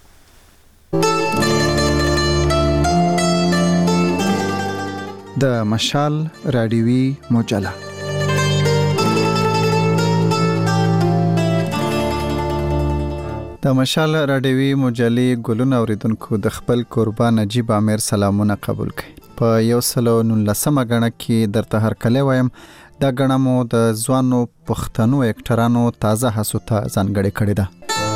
د مشال رادیوي مجله د مشال رادیوي مجلې ګلون اوریدونکو د خپل قربان نجیب امیر سلامونه قبول کړئ. په 119 غنه کې درته هر کله وایم دا غنه مو د ځوانو پښتنو اکټرانو تازه هڅو ته ځانګړې کړې ده.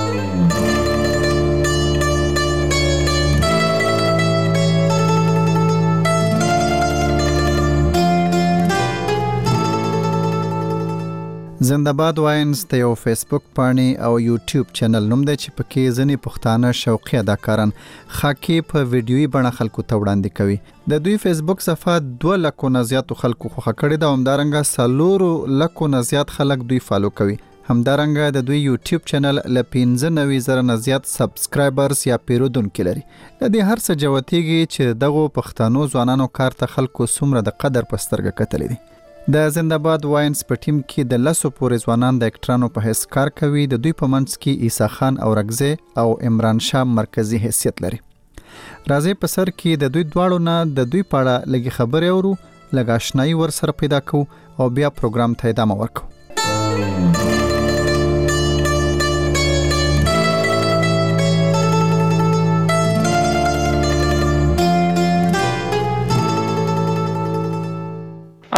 زنده‌باد واینز د یو فیسبوک پاڼې او یوټیوب چینل نوم دی چې پکې ځینې پښتانه شوقي اداکاران خاکي په ویډیويي بڼه خلکو ته وړاندې کوي. د دوی فیسبوک صفحه 2 لک نه زیات خلکو خوښه کړې ده. همدارنګه 4 لک نه زیات خلک دوی فالو کوي. همدارنګه د دوی یوټیوب چینل ل 15,000 نه زیات سبسکرایبرز یا پیرودونکو لري. د دې هر څه جوتیږي چې دغه پښتنو ځوانانو کار ته خلکو څومره د قدر پسترګه کتلې دي. د زنده‌باد واینز په ټیم کې د 10 پورې ځوانان د اکټرانو په حیث کار کوي. د دوی په منځ کې عیسی خان اورغزه او عمران شاه مرکزی حیثیت لري. راځي په سر کې د دوی دواړو نه د دوی په اړه لږ خبرې اورو، لږ آشنایی ور سره پیدا کوو او بیا پروګرام ته ادامه ورکوو.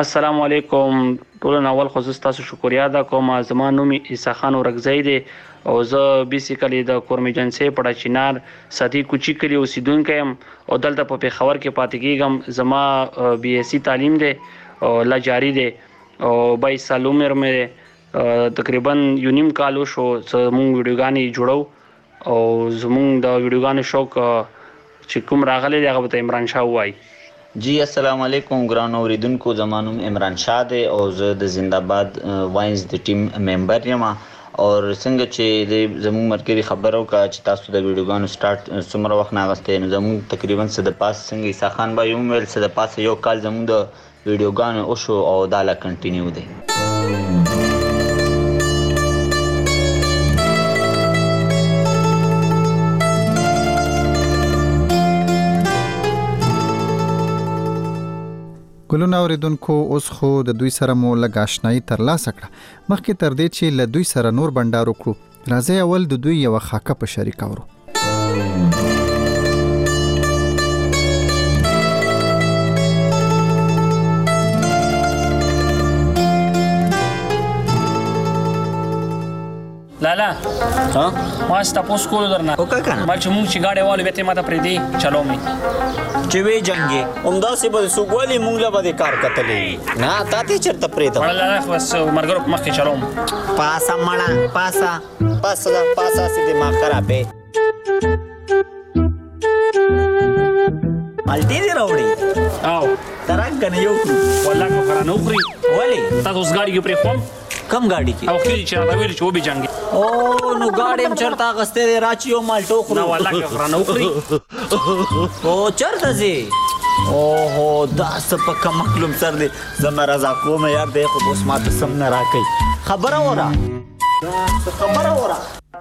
السلام علیکم ټول ناول خو تاسو شکریا ادا کوم. زما نوم عیسی خان ورغزی دی او زه بیسیکلی د کورمیجنسی پړه چینار ساتي کوچی کلی اوسیدونکو يم او دلته په پیښور کې پاتې کیږم. زما بی ایس سی تعلیم دی او لا جاری دی او 22 سال عمر مې تقریبا یونیم کالو شو زموږ ویډیوګانې جوړو او زموږ د ویډیوګانو شوق چې کوم راغلی دی هغه ته عمران شاه وایي. جی السلام علیکم ګران اوریدونکو، زمانوم عمران شاه دی او زه د زنده‌باد واینز د ټیم ممبر یم. او څنګه چې د زموږ مرکزي خبرو کا چې تاسو د ویډیوګانو سٹارټ څومره وخت نه غسته نو زموږ تقریبا څه د پاس څنګه عیسی خان به یو ویل څه د پاس یو کال زموږ د ویډیوګانو او شو او دا لا کنټینیو دی. ګلونه اوریدونکو، اوس خو د دوی سره مو لږ آشنایي ترلاسه کړه. مخکې تر دې چې له دوی سره نور بنډار وکړو، راځئ اول د دوی یوه خاکه په شریکه ورو. لالا ما تاسو کول درنه او کنه ما چې مونږ چې گاډي والو به ته ماته پرې دی چلو می چې وی جنگي همدا سه به سوګولي مونږ له به کار کتلې نه تاته چرته پرې ته لالا بس مرګرو مخکې چلو پاسا مړه پاسا سي دماغ خرابې مالټي دی راوړي او ترنګ کنه یو والله کو کرا نو خري ولی تاسو اوس گاډي کې پرې کوم کم گاڑی کی او خېری چې دا ویل چې و به جنگي او نو گاډي هم چرتا غسته راچیو مالټو خورو نو والله کو کرا نو خري او چرته زی اوهو دا سپک مخلوم سر دی زما رضا کوم یار دی خو اوس ما ته سم نه راکې خبره وره دا خبره وره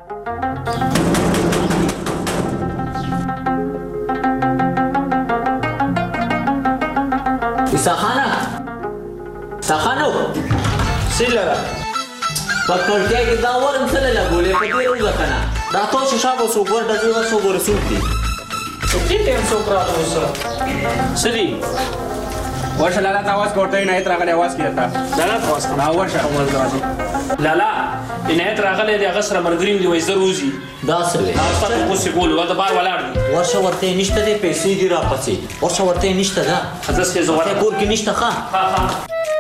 سخانو سیلرا پکړتیا کې دا ورم سره لګولې په دې روزه کنه دا تاسو شابه سو ګور دغه سو ګور سوتي څه ټیم سو پراته وسه سړي ورشه لالا تاواز کوټه نه تر غلې आवाज کیتا لالا تاواز کنه ورشه आवाज راځي لالا عنایت راغله د غسر مرګریم دی وای ضروري دا سره تاسو کو څه ګول ول د بار ولاړ دي ورشه ورته نشته دې پیسې دی را پسې ورشه ورته نشته دا حدث کې زوړ کور کې نشته ها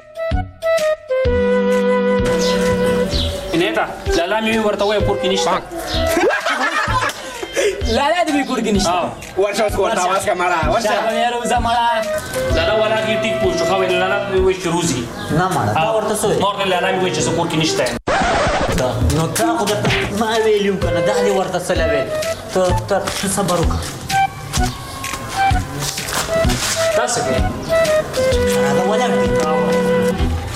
عنایت لالا می ورته وای کور کې نشته لالا دې کور کې نشته ورشه اوس کوټه आवाज کا مړه ورشه یاره زمړه لالا ولا کی ټیک پوښتنه خو لالا وای شروزي نه مړه دا ورته سوې نور لالا می وای چې کور کې نشته نو تا خو د ما ویلیو کنه دا دې ورته سلوي ته صبر وکړه تاسو کې دا ولا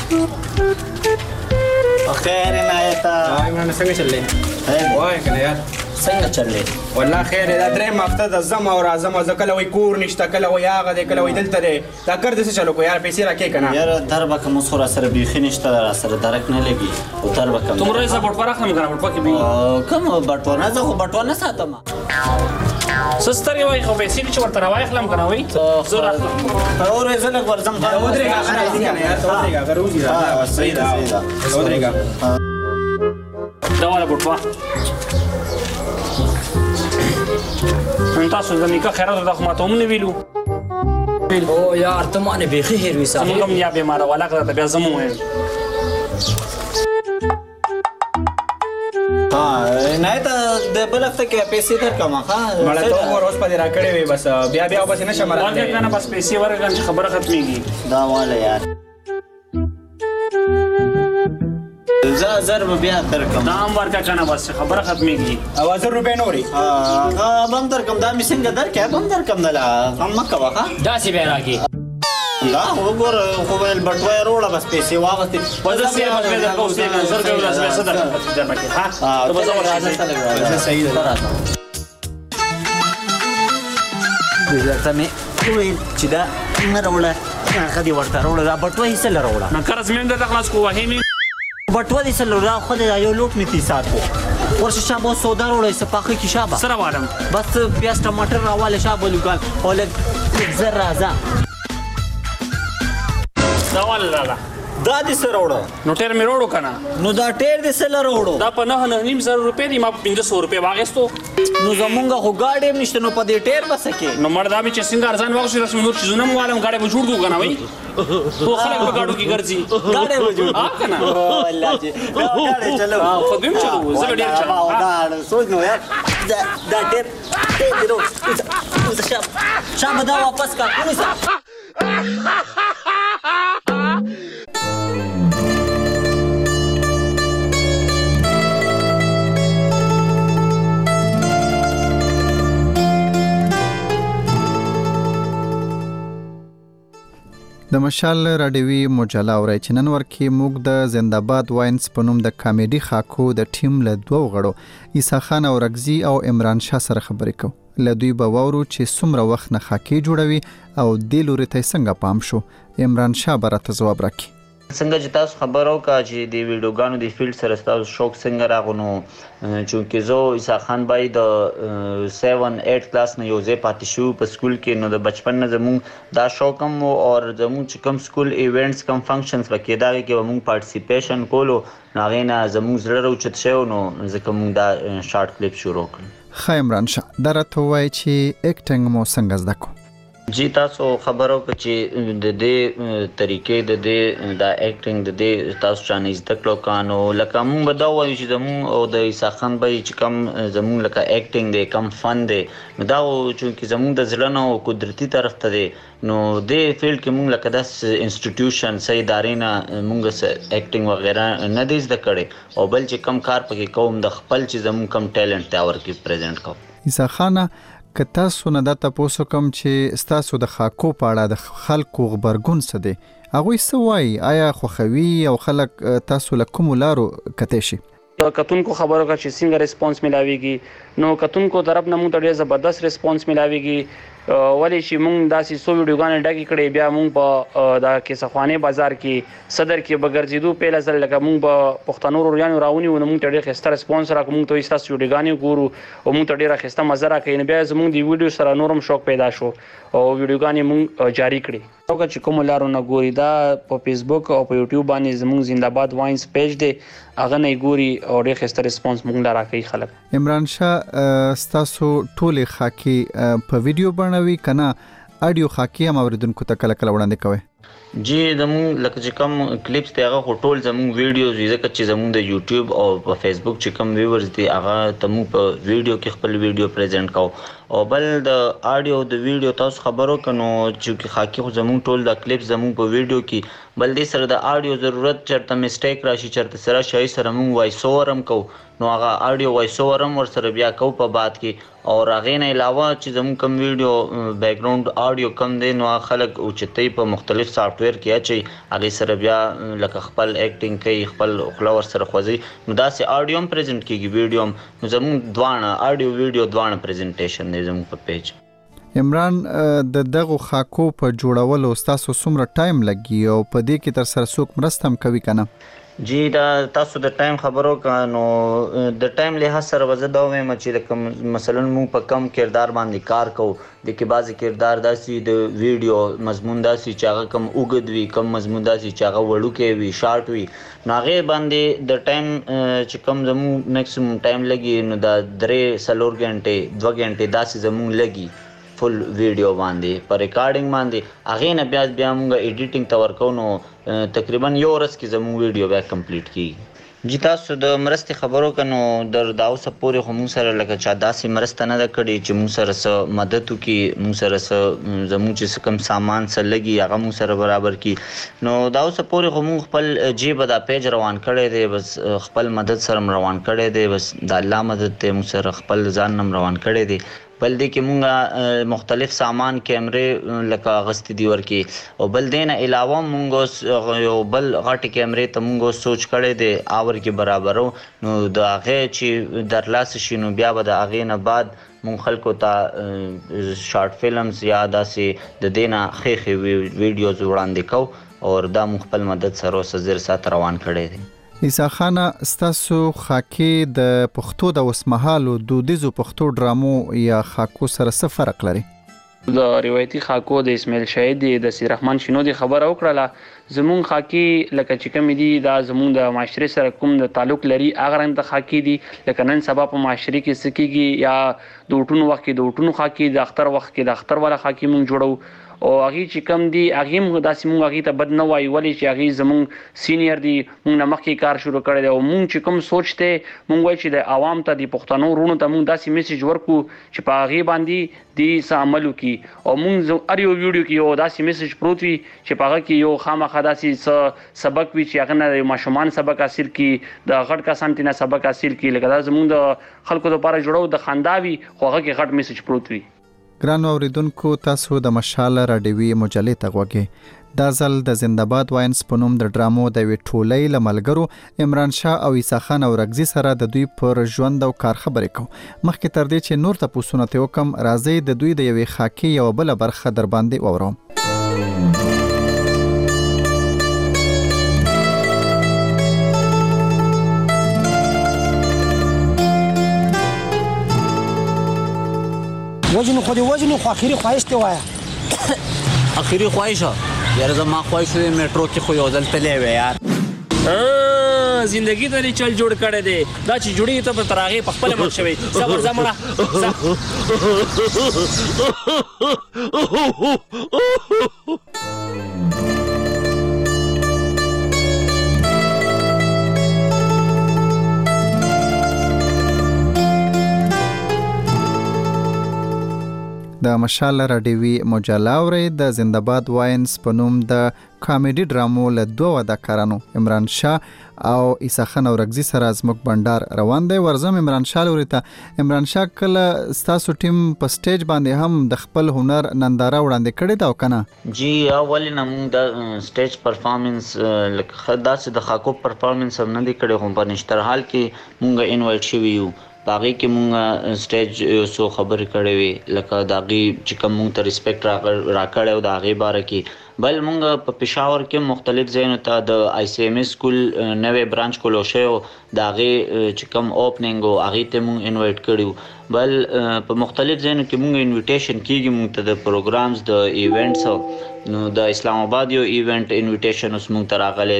خیر نایتا ایمان څنګه چللې وای کنه یار څنګه چللې والله خیر دا درې هفته د زما او راځم ز کله وای کور نشته کله وای هغه د کله وای دلته دی دا کړ دې چلو کو یار پیسې راکې کنه یار دربه کوم سره سره بيخي نشته را سره درک نه لګي او دربه کوم تم روزه بټوره خم کنه بټوه کې به کوم بټوره زه خو بټوه نه ساتم سستری وای خو پیسې چې ورته راوای خلم کنه وای زور اور زه لګ ورزم دا ودرېګا کنه یار ته ودرېګا غروزي دا صحیح دا ودرېګا دا ولا بټوه تاسو د نیکه خیرات د خو ماته هم نه ویلو او یار ته مانه بيخي هیر وسه موږ هم یا بیمار ولا کړه بیا زمو وای نه ته د بل هفته کې پیسې درکم ها مړه ته ور اوس په را کړې وي بس بیا بس نه شمار راځي کنه بس پیسې ورګن خبره ختميږي دا والا یار زر بیا درکم دا هم ورکا کنه بس خبره ختميږي او 1000 روپے نوري بم درکم دا می څنګه درکې بم درکم دلا هم مکه واخا دا سی بیا راکی لا وګور خو ول بټوي روړه بس پیسې واغستې وځه سی په دې کو سی نظر کوي لاس پیسې درکې ها ته به زما راځه بس صحیح ده دې ته مې وای چې دا نه روړه هغه دی ورته روړه دا بټوي سره روړه نه کارز مې د خلاص کو وهمي بټوه دې سره را خو دې یو لوټ میتی ساتو ورشه شابه سودا وروړې سپاخه کی شابه سره وادم بس پیاز ټماټر راواله شابه لګال اولګ زر راځه دا والله دا دې سره وړو نو ټیر مې وروړو کنه نو دا ټیر دې سره وړو دا په 9.5 روپے دی ما 1500 روپے واغستو نو زمونږه خو گاډي هم نشته نو په دې ټیر بسکه نو مړ دا چې څنګه ارزان واغشي رسم نور چیزونه مو عالم گاډي به جوړ کو کنه وای تو خلک په گاډو کې ګرځي گاډي به جوړ کنه والله چې گاډي چلو خدیم چلو زه ډیر چلو دا سوچ نو یار دا ټیر دې رو شابه دا واپس کا ونیسه د مشال راډیوي مجله اوري چې نن ورکې موږ د زنده‌باد واینز په نوم د کامیډي خاکو د ټیم له دوه غړو عیسی خان اورګزي او عمران شاه سره خبرې کوو. له دوی به واورو چې څومره وخت نه خاکي جوړوي او دې لوري ته څنګه پام شو. عمران شاه به راته ځواب راکړي. څنګه چې تاسو خبرو کا چې د ویډیوګانو د فیلډ سره تاسو شوق څنګه راغونو چونکه زه عیسی خان بای د 7-8 کلاس نه یو ځای پاتې شو په سکول کې نو د بچپن نه زموږ دا شوق هم او زموږ چې کوم سکول ایونټس کوم فنکشنز وکړي دا کې موږ پارټیسیپیشن کولو نو هغه نه زموږ زړه راوچت شو نو ځکه موږ دا شارټ کلیپ شروع کړ. خیر عمران شاه دا راته وایي چې اکټینګ مو څنګه زده کو؟ جی تاسو خبرو چې د دې طریقې د دې دا اکټینګ د دې تاسو چانه زده کړو کانو لکه موږ به دا وایو چې زموږ او د عیسی خان بای چې کم زموږ لکه اکټینګ دی کم فن دی دا چې زموږ د ځړن او قدرتي طرف ته دی نو د فیلډ کې موږ لکه د انسټیټیوشن سې ادارې نه موږ اکټینګ وغیرہ نه دی زده کړي او بل چې کم کار پکې کوم د خپل چې زموږ کم ټیلنټ ته ورکې پریزنټ کوم. عیسی خان که تاسو نه دا تاسو کوم چې تاسو د خاکو په اړه د خلکو خبرګون څه دی هغه څه وایي آیا خوخوي او خلک تاسو له کوم لارو کته شي کتونکو خبرو کا چې څنګه ریسپانس ملاويږي نو کتونکو طرف نه موږ ته ډېر زبردست ریسپانس ملاويږي ولی چې موږ داسې سو ویډیوګانې ډکې کړې بیا موږ په دا کې صفوانه بازار کې صدر کې بغرزیدو پیله ځل لکه موږ په پښتنو روانو راونی و موږ ته ډېر خسته ریسپانس راکوم موږ ته ایستاسو ویډیوګانې ګورو او موږ ته ډېر خسته مزه راکې بیا زموږ دی ویډیو سره نورم شوق پیدا شو او ویډیوګانې موږ جاری کړې او چې کوم لارو نه ګوري دا په فیسبوک او په یوټیوب باندې زموږ زنده‌باد واینز پیج دی هغه نه ګوري او ډېر خسته ریسپانس موږ لاره کوي خلک. عمران شاه تاسو ټول خاکي په ویډیو بنوي کنه اډیو خاکي هم اوریدونکو ته کله کله وړاندې کوي؟ جی زموږ لکه چې کوم کلیپس دی هغه ټول زموږ ویډیوز ځکه چې زموږ د یوټیوب او په فیسبوک چې کوم ویورز دي هغه تمو په ویډیو کې خپل ویډیو پریزنټ کوو او بل د آډیو د ویډیو تاسو خبرو کنو چې خاکي خو زموږ ټول د کلیپ زموږ په ویډیو کې بل دې سره د آډیو ضرورت چرته میسټیک راشي چرته سره شای سره موږ وایس اوور هم کو نو هغه آډیو وایس اوور هم ور سره بیا کو په بعد کې او هغه نه علاوه چې زموږ کوم ویډیو بیک گراوند آډیو کم دی نو خلک او چتای په مختلف سافټ ویر کې اچي هغه سره بیا لکه خپل اکټینګ کوي خپل خلاور سره خوځي نو دا سه آډیو هم پریزنټ کیږي ویډیو هم نو زموږ دوانه آډیو ویډیو دوانه پریزنټیشن دی زموږ په پیج. عمران د دغه خاکو په جوړولو تاسو څومره ټایم لګي او په دې کې تر سره څوک مرسته هم کوي کنه؟ جی دا تاسو د ټایم خبرو کانو د ټایم له سره وزه دا وایم چې مثلا موږ په کم کردار باندې کار کوو د کې بعضی کردار داسي د ویډیو مضمون داسي چې هغه کم اوګد وي کم مضمون داسي چې هغه وړوکی وي شارټ وي ناغه باندې د ټایم چې کم زمو میکسیمم ټایم لګي نو دا 3-4 غنټه 2 غنټه داسي زمو لګي فل ویډیو باندې پر ریکارډینګ باندې هغه نه بیا موږ ایډیټینګ ته ورکو نو تقریبا یو ورځ کې زموږ ویډیو بیا کمپلیټ کیږي. جی تاسو د مرستې خبرو کنو در داو سپورې هم سره لکه چا داسې مرسته نه کړي چې موږ سره مدد وکړي موږ سره زموږ چې کم سامان سره لګي هغه موږ سره برابر کړي نو داو سپورې هم خپل جیب دا پیج روان کړي دی بس خپل مدد سره روان کړي دی بس د الله مدد ته موږ سره خپل ځان نم روان کړي دی بل دې کې مونږه مختلف سامان کیمرې لکه غستې دی ورکی او بل دینه علاوه مونږ یو بل غټ کیمرې ته مونږ سوچ کړي دی اور کې برابرو نو د هغه چې درلاس شینو بیا به د هغه نه بعد مونږ خلکو ته شارټ فلمز یا داسې د دینه خېخې ویډیوز وړاندې کو او دا مونږ خپل مدد سره سزر سات روان کړي دي. عیسی خان ستاسو خاکي د پښتو د وسمحالو دودیزو پښتو ډرامو یا خاکو سره څه فرق لري؟ د روایتي خاکو د اسماعیل شهید د سید رحمان شینو دی خبره وکړه زمون خاکی لکه چې کوم دي دا زمون د معاشري سره کوم د تعلق لري هغه رنګ د خاکی دي لکه نن سبا په معاشري کې سکیږي یا د وټونو وخت کې د وټونو خاکی د اختر وخت کې د اختر والا خاکی مونږ جوړو او هغه چې کم دي هغه موږ داسې موږ هغه ته بد نه وایو ولې چې هغه زموږ سینیئر دي موږ نه مخکې کار شروع کړی دی او موږ چې کوم سوچته موږ وایو چې د عوام ته د پښتنو رونو ته موږ داسې میسج ورکو چې په هغه باندې د عمل وکي او موږ اړ یو ویډیو کې یو داسې میسج پروت وي چې په هغه کې یو خامخا داسې سبق وي چې هغه نه ماشومان سبق حاصل کی د غټ کسان تینا سبق حاصل کی لکه دا زموږ د خلکو لپاره جوړو د خنداوي خو هغه کې غټ میسج پروت وي. ګرانو اوریدونکو تاسو د مشال راډیوي مجلې ته غوږی دا ځل د زنده‌باد واینز په نوم د ډرامو د وی ټولۍ لملګرو عمران شاه او عیسی خان اورغزي سره د دوی پر ژوند او کار خبرې کوم مخکې تر دې چې نور تاسو ته وکم راځي د دوی د یوې خاکي یو بل برخه در باندې وورم. وزن خو اخیری خواهش دی وایا اخیری خواهش یاره زما خواهش دی میټرو کې خو یو ځل تللی وی یار زندگی ته چل جوړ کړی دی دا چې جوړی ته په تراغه په خپل مخ شوی صبر زمړه د مشال راډیوي مجله اوري د زنده‌باد واینز په نوم د کامیډي ډرامو له دوه اداکارانو عمران شاه او عیسی خان اورغزي سره زموږ بندر روان دی ورزم عمران شاه لوري ته عمران شاه کله ستاسو ټیم په سټیج باندې هم د خپل هنر ننداره وړاندې کړې دا کنه جی اول نه موږ د سټیج پرفارمنس لکه خداسه د خاکو پرفارمنس هم نه دی کړی خو په نشتر حال کې موږ انوایټ شوی یو باغی کې مونږ سټیج سو خبر کړې وی لکه داغي چې کوم مونږ ته ریسپیکټ راکړې او داغي باره کې بل مونږ په پېښور کې مختلف ځایونو ته د آی سی ایم سکول نوې برانچ کولو شو داغي چې کوم اوپننګ او هغه ته مونږ انوایټ کړیو بل په مختلف ځایونو کې مونږ انویټیشن کیږي مونږ ته د پروګرامز د ایونټس نو د اسلام آباد یو ایونت انویټیشن اوس مونږ ته راغلی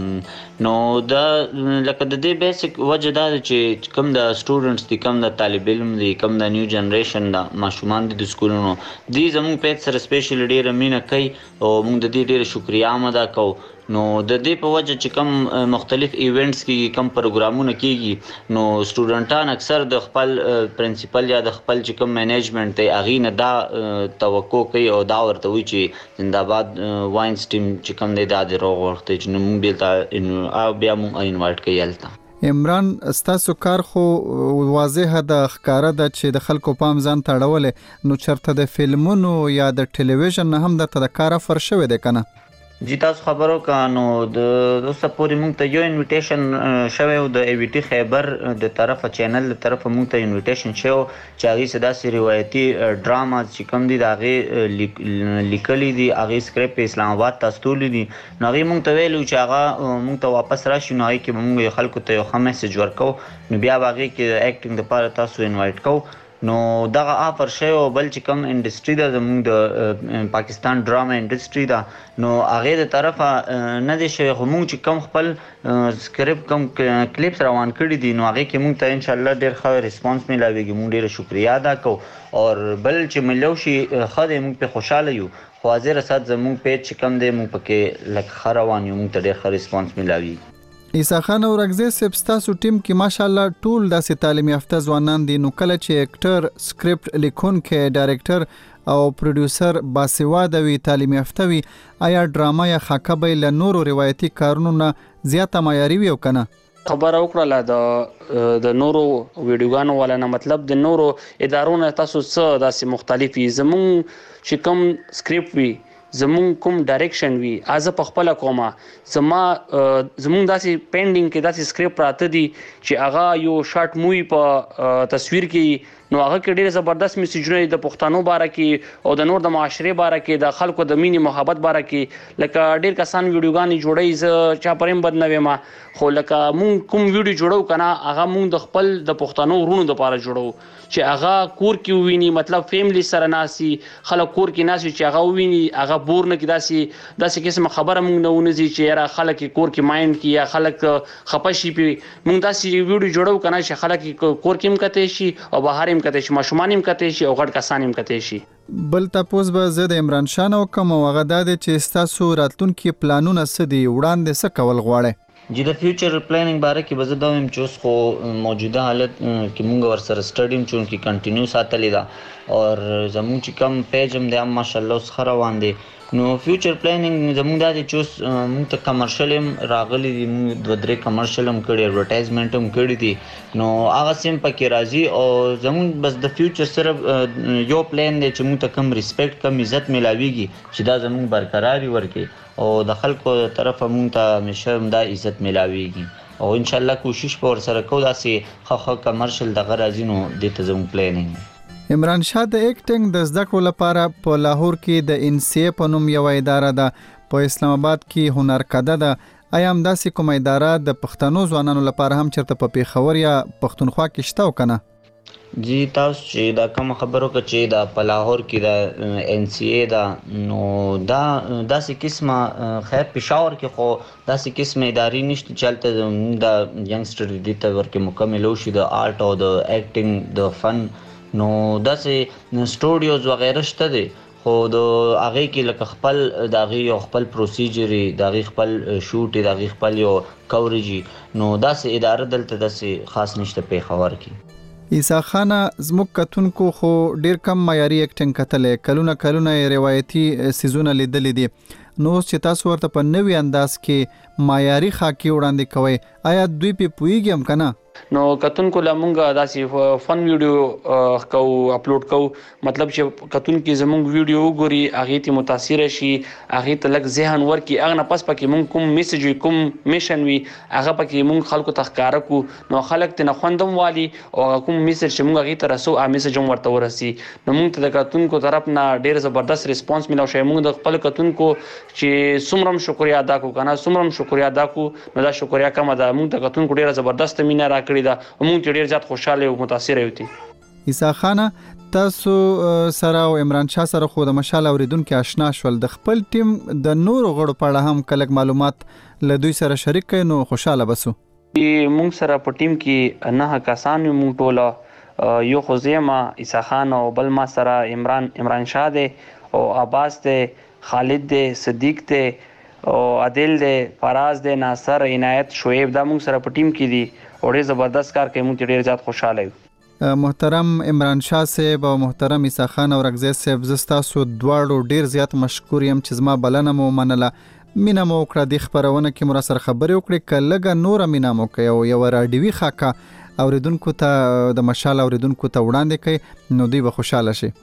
دی نو دا لکه د دې بیسیک وجه دا چې کوم د سټوډنټس دي کوم د طالب علم دي کوم د نیو جنریشن د ماشومان دي د سکولونو دي زموږ په سره سپیشل ډیره مینه کوي او مونږ د دې ډیره شکریا هم ادا کوو نو د دې په وجه چې کوم مختلف ایونټس کې کوم پروګرامونه کیږي نو سټوډنټان اکثر د خپل پرنسپل یا د خپل چې کوم مینجمنت دی اغه نه دا توقع کوي او دا ورته وی چې زنده‌باد واینز ټیم چې کوم دی دا د روغ وخت چې نو موږ بیلته او بیا موږ انوایټ کړل عمران ستاسو کار خو واضح د ښکارا د چې د خلکو پام ځان تړول نو چرته د فلمونو یا د ټلویزیون نه هم د کار فر شوی دی کنه جی تاسو خبرو کانو د دوسه پوری مونږ ته یو انویټیشن شوی او د ای وی ټی خیبر د طرفه چینل د طرفه مونږ ته انویټیشن شو چې هغه صدا سي روایتي ډراما چې کوم دي داغه لیکلي دي هغه سکرپټ اسلام آباد تاسو لیدي نو هغه مونږ ته ویلو چې هغه مونږ ته واپس راشي نو هغه کې مونږ خلکو ته یو میسج ورکو نو بیا هغه کې اکټینګ لپاره تاسو انوایټ کو نو دغه آفر شوی او بل چې کوم انډستری دا زموږ د پاکستان ډراما انډستری دا نو هغه د طرفه نه دی شوی خو موږ چې کوم خپل سکرپټ کوم کلیپس روان کړی دي نو هغه کې موږ ته ان شاء الله ډیر ښه ریسپانس ملاويږي موږ ډیر شکریا ادا کوو او بل چې ملو شي خدای موږ په خوشاله یو خو حاضر اسات زموږ پیج چې کوم دی موږ پکې لکه خروان یو موږ ته ډیر ښه ریسپانس ملاويږي عیسی خان اورغزي سبستاسو ټیم کې ماشاءالله ټول داسې تعلیم یافته ځوانان دي نو کله چې اکټر سکرپټ لیکونکي ډایرکټر او پروډوسر باسواده وي تعلیم یافته وي آیا ډراما یا خاکه به له نورو روایتي کارونو نه زیاته معیاري وي او کنه خبر وکړه د نورو ویډیوګانو ولا نه مطلب د نورو ادارونو تاسو څه داسې مختلفي زمون چې کوم سکرپټ وي زمون کوم ډایرکشن وی از په خپل کومه زمون داسې پینډینګ کې داسې سکرپټ راته دي چې هغه یو شارټ مووی په تصویر کې نو هغه کې ډېر زبردست میسیجونه د پښتنو باره کې او د نور د معاشري باره کې د خلکو د مینې محبت باره کې لکه ډېر کسان ویډیوګانې جوړي ز چا پرېم بد نه ویم خو لکه مونږ کوم ویډیو جوړو کنه هغه مونږ د خپل د پښتنو ورونو لپاره جوړو چې هغه کور کې وویني مطلب فیملی سره ناسي خلک کور کې ناسي چې هغه وویني هغه بور نه کې داسې قسم خبره مونږ نه ونځي چې یاره خلک کور کې مایند کې یا خلک خپه شي مونږ داسې ویډیو جوړو کنه چې خلک کور کې هم کته شي او بهر هم کته شي ماشومان هم کته شي او غټ کسان هم کته شي. بل تاسو به زه د عمران شاه نو کوم وغدا د چې تاسو راتلونکي پلانونه سدي وړاندې څه کول غواړي؟ جی د فیوچر پلانینګ باره کې به زه دا وایم چې اوس خو موجوده حالت کې مونږ ورسره سټډي هم چونکې کنټینیو ساتلې ده او زموږ چې کم پیج هم دی هم ماشاءالله اوس ښه روان دی. نو فیوچر پلانینګ زموږ دا دی چې اوس مونږ ته کمرشل هم راغلي دي مونږ 2-3 کمرشل هم کړي اډورټایزمنټ هم کړي دي نو هغه سیم پکې راځي او زموږ بس د فیوچر صرف یو پلان دی چې مونږ ته کم ریسپیکټ کم عزت ملاويږي چې دا زموږ برقراري ورکړي او د خلکو طرفه مونږ ته همیشه دا عزت ملاويږي او ان شاء الله کوشش به ورسره کوو داسې ښه کمرشل دغه راځي نو دې ته زموږ پلانینګ. عمران شاه د ایکټینګ د زده کړو لپاره په لاهور کې د NCA په نوم یو اداره ده په اسلام آباد کې هنرکده ده آیا هم داسې کومه اداره د پښتنو ځوانانو لپاره هم چرته په پیښور یا پښتونخوا کې شته وکنه؟ جی تاسو چې دا کوم خبرو کې چې دا په لاهور کې دا NCA دا نو دا داسې قسمه خیر پېښور کې خو داسې قسمه ادارې نشته چې هلته دا ینګسټر دې ته ورکې مکمل وشي د آرټ او د ایکټینګ د فن نو داسې سټوډیوز وغیره شته دي خو د هغې کې لکه خپل د هغې یو خپل پروسیجر د هغې خپل شوټ د هغې خپل یو کوریج نو داسې اداره دلته داسې خاص نشته پېښور کې. عیسی خانه زموږ کتونکو خو ډیر کم معیاري ایکټینګ کتلې کلونه روایتي سیزونه لیدلې دي نو چې تاسو ورته په نوې انداز کې معیاري خاکي وړاندې کوئ آیا دوی په پوهیږي هم کنه؟ نو کتونکو لمونږ داسې فن ویډیو کوو اپلوډ کوو مطلب چې کتونکو زمونږ ویډیو وګوري هغه ته متاثر شي هغه ته لږ ذهن ورکي هغه نه پس پکې مونږ کوم میسج کوم میشن وي هغه پکې مونږ خلکو ته ښکارا کو نو خلک ته خوندم والی او کوم میسج چې مونږ هغه ته رسو هغه میسج هم ورته ورسي نو مونږ ته د کتونکو طرف نه ډیر زبردست ریسپانس ملو شي مونږ د خپل کتونکو چې څومره شکریا ادا کو کنه څومره شکریا ادا کو نو دا شکریا کوم دا مونږ ته کتونکو ډیر زبردست مینا را کړی دا مونږ ډیر زیات خوشاله او متاثر یو. عیسی خانه تاسو سره او عمران شاه سره خو د مشال اوریدونکو آشنا شول د خپل ټیم د نورو غړو په اړه هم کلک معلومات له دوی سره شریک کړئ نو خوشاله بسو. مونږ سره په ټیم کې 9 کسان مونږ ټوله یو خزیمه عیسی خان او بل ما سره عمران شاه دی او عباس دی خالد دی صدیق دی او عادل دی فراز دی ناصر عنایت شعیب دا مونږ سره په ټیم کې دي او ډېر زبردست کار کوي مونږ ډېر زیات خوشاله یو. محترم عمران شاه صاحب او محترم عیسی خان او رغزی صاحب زستاسو دواړو ډېر زیات مشکور یم چې زما بلنه مو منله مینا مو کړه د خبرونه کې مر سره خبرې وکړې کلهګه نور مینا مو کوي او یو راډیوي خاکه اوریدونکو ته د مشال اوریدونکو ته وړاندې کوي نو دوی به خوشاله شي.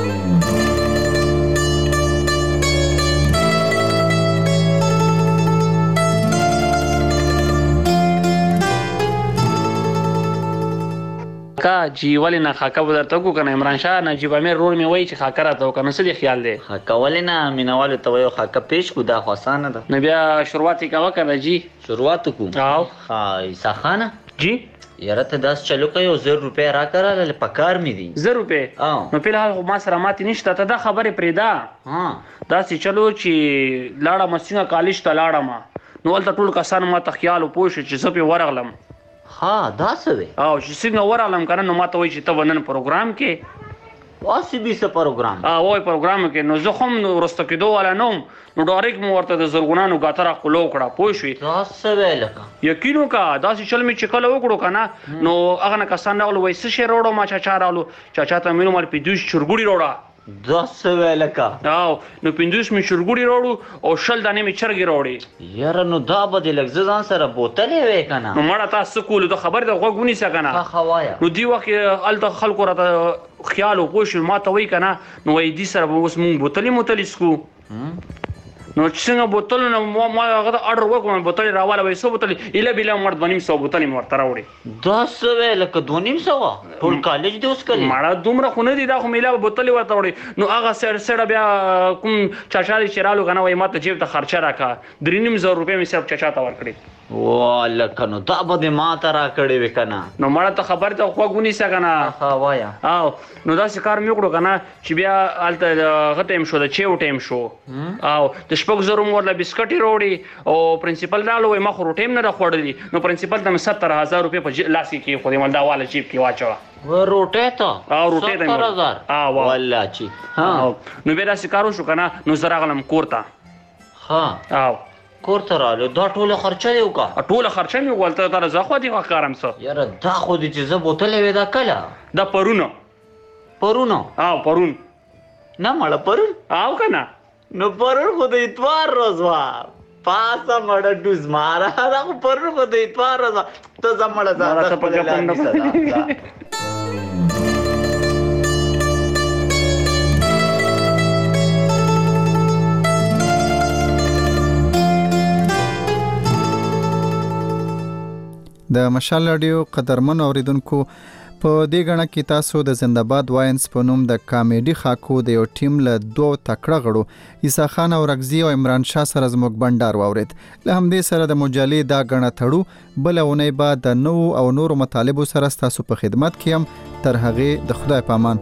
کا جی ولنا خاکه ودرته کو کنه عمران شاه نجیب امیر رول می وای چې خاکه راته کنه څه دی خیال دی خاکه ولنا مینوال ته وای خاکه پیش کو دا خاصانه ده نو بیا شروعات کا وکړه جی شروعات کو او عیسی خان جی یاره ته 10 چلو کوي 1000 روپے را کړل پکار می دي 1000 روپے نو په الحال ما سره ماته نشته ته دا خبره پریدا دا چې چلو چې لاړه مسینه کالج ته لاړه ما نو ولته ټول کسان ما ته خیال او پوښ چې زه په ورغلم ها دا څه دی او چې څنګه ورالم کنه نو ماته وای چې ته ونن پروګرام کې واسي به څه پروګرام وای پروګرام کې نو زه هم ورسته کېدو ولا نوم نو ډایرک مو ورته د زرغونانو غاتره خلو کړه پوه شئ دا څه ویلکه یقینو کا دا چې چل می چکل وکړو کنه نو هغه نه کسان راول وای څه شی وروړو ما چاچا رالو چاچا ته مینو مر پیدوش چرګوړي وروړه دا څه ویلکه او نو پیندوس می چرګوړي وروړو او شل دانه می چرګي وروړي یاره نو دا به لږ ځان سره بوتلې وې کنه نو مړه تاسو کول د خبر د غوګونی څه کنه خوایا نو دی وخت ال د خلکو راته خیال او پوښ ما ته وای کنه نو وای دي سره اوس مونږ بوتلې متلی سکو نو څنګه بوتل نو ما هغه اورډر وکړم بوتل راواله وای 100 بوتل اله بلا مرد 200 بوتل مرته راوړي 10 لکه 200 ټول کالج دی اوس کړي ماړه دومره خونه دي دا خو میلا بوتل ورته وړي نو هغه سره بیا کوم چاچا چرالو غنه وای ماته جیب ته خرچه راکا 3,500 روپے مې صاحب چاچا ته ورکړي والله نو دا به ما ته را کړي وکنه نو ماړه ته خبر ته خو غونی څنګه ها وایا او نو دا کار مې وکړو کنه چې بیا الته غته شو د چیو ټیم شو او د شپږ زرو مورله بسکټي روړي او پرنسپل رالو ما خو روټیم نه راخوړلی نو پرنسپل ته 70,000 روپے په لاس کې خو دې مالدا والا چیپ کې واچو روټه ته او روټه ته 70,000 والله چی ها نو بیا دا کارو شو کنه نو زرا غلم کوړتا ها او کوړه رااله دا ټوله خرچه دی وکا ټوله خرچه مې ولته تر زخوا دی کارم سره یاره دا خو دې چې زه بوتل وې دا کله دا پرونه پرون نه مړه پرون او کنه نو پرون خو د اتوار روز وا پاسه مړه ډوز مارا دا خو پرون خو د اتوار روز ته زمړه دا په لاره صدا د مشال رادیو قدرمن اوریدونکو په دې غڼه کې تاسو د زنده‌باد واینز په نوم د کامیډي خاکو د یو ټیم له 2 تکړه غړو عیسی خان او رغزی او عمران شاه سره زموږ بندر واورید له همدې سره د مجلې دا غڼه تړو بلونه بعد د نو او نور مطالبو سره تاسو په خدمت کې هم تر هغه د خدای پامان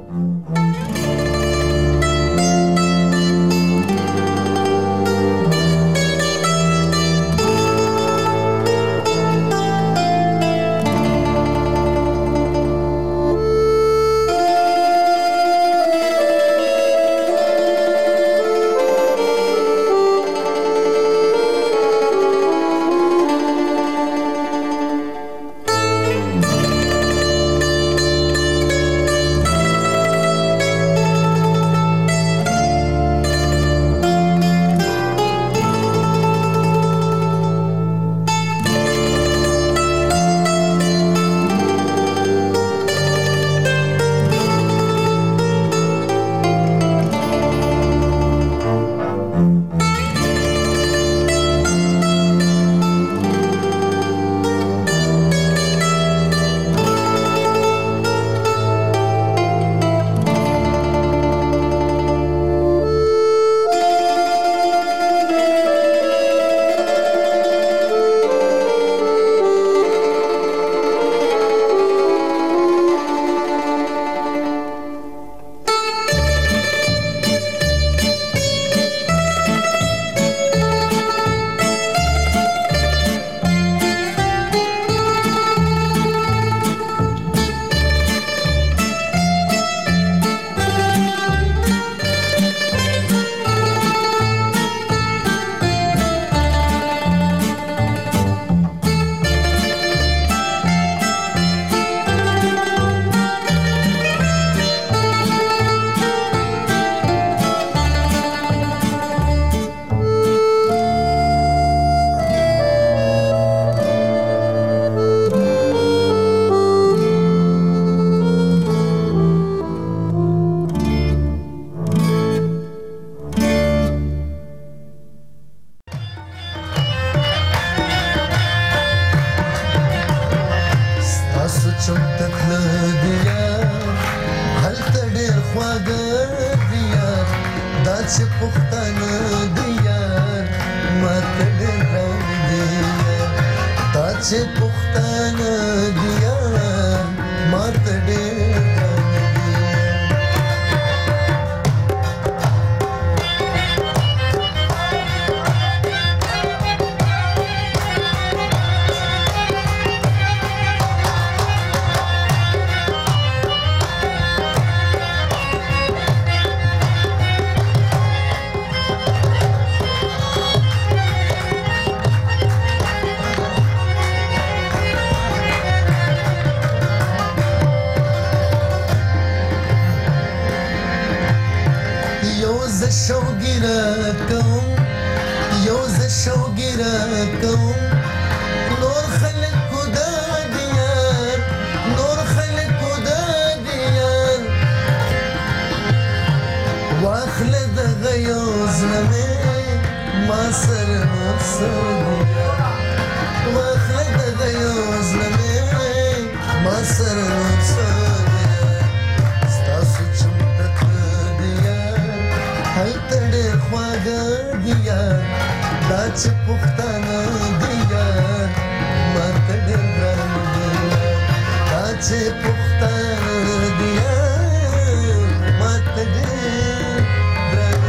ما سره نور سودیا واخله د غيوز لمه ما سره نور سودیا ستاسو چمتک دیا هلته ډېر خواږه دیا دا چې پښتانه دیا ماته ډېر ګران دیا دا چې پښتانه دیا ماته ډېر ګران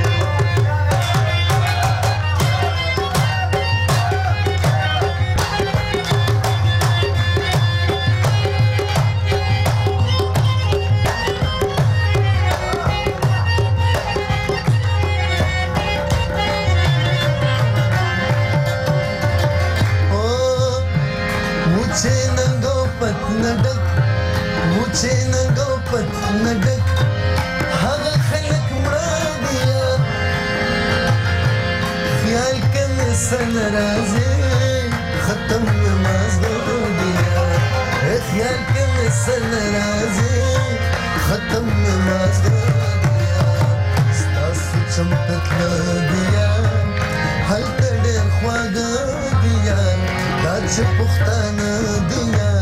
मुझे न गोपत न डक हर खलक मरादिया ख्याल के में सनराजे खत्म नमाज दो दिया ख्याल के में सनराजे खत्म नमाज दो दिया स्तासु चमकत दिया हल तड़े ख्वागा दिया दाच पुख्ताना दिया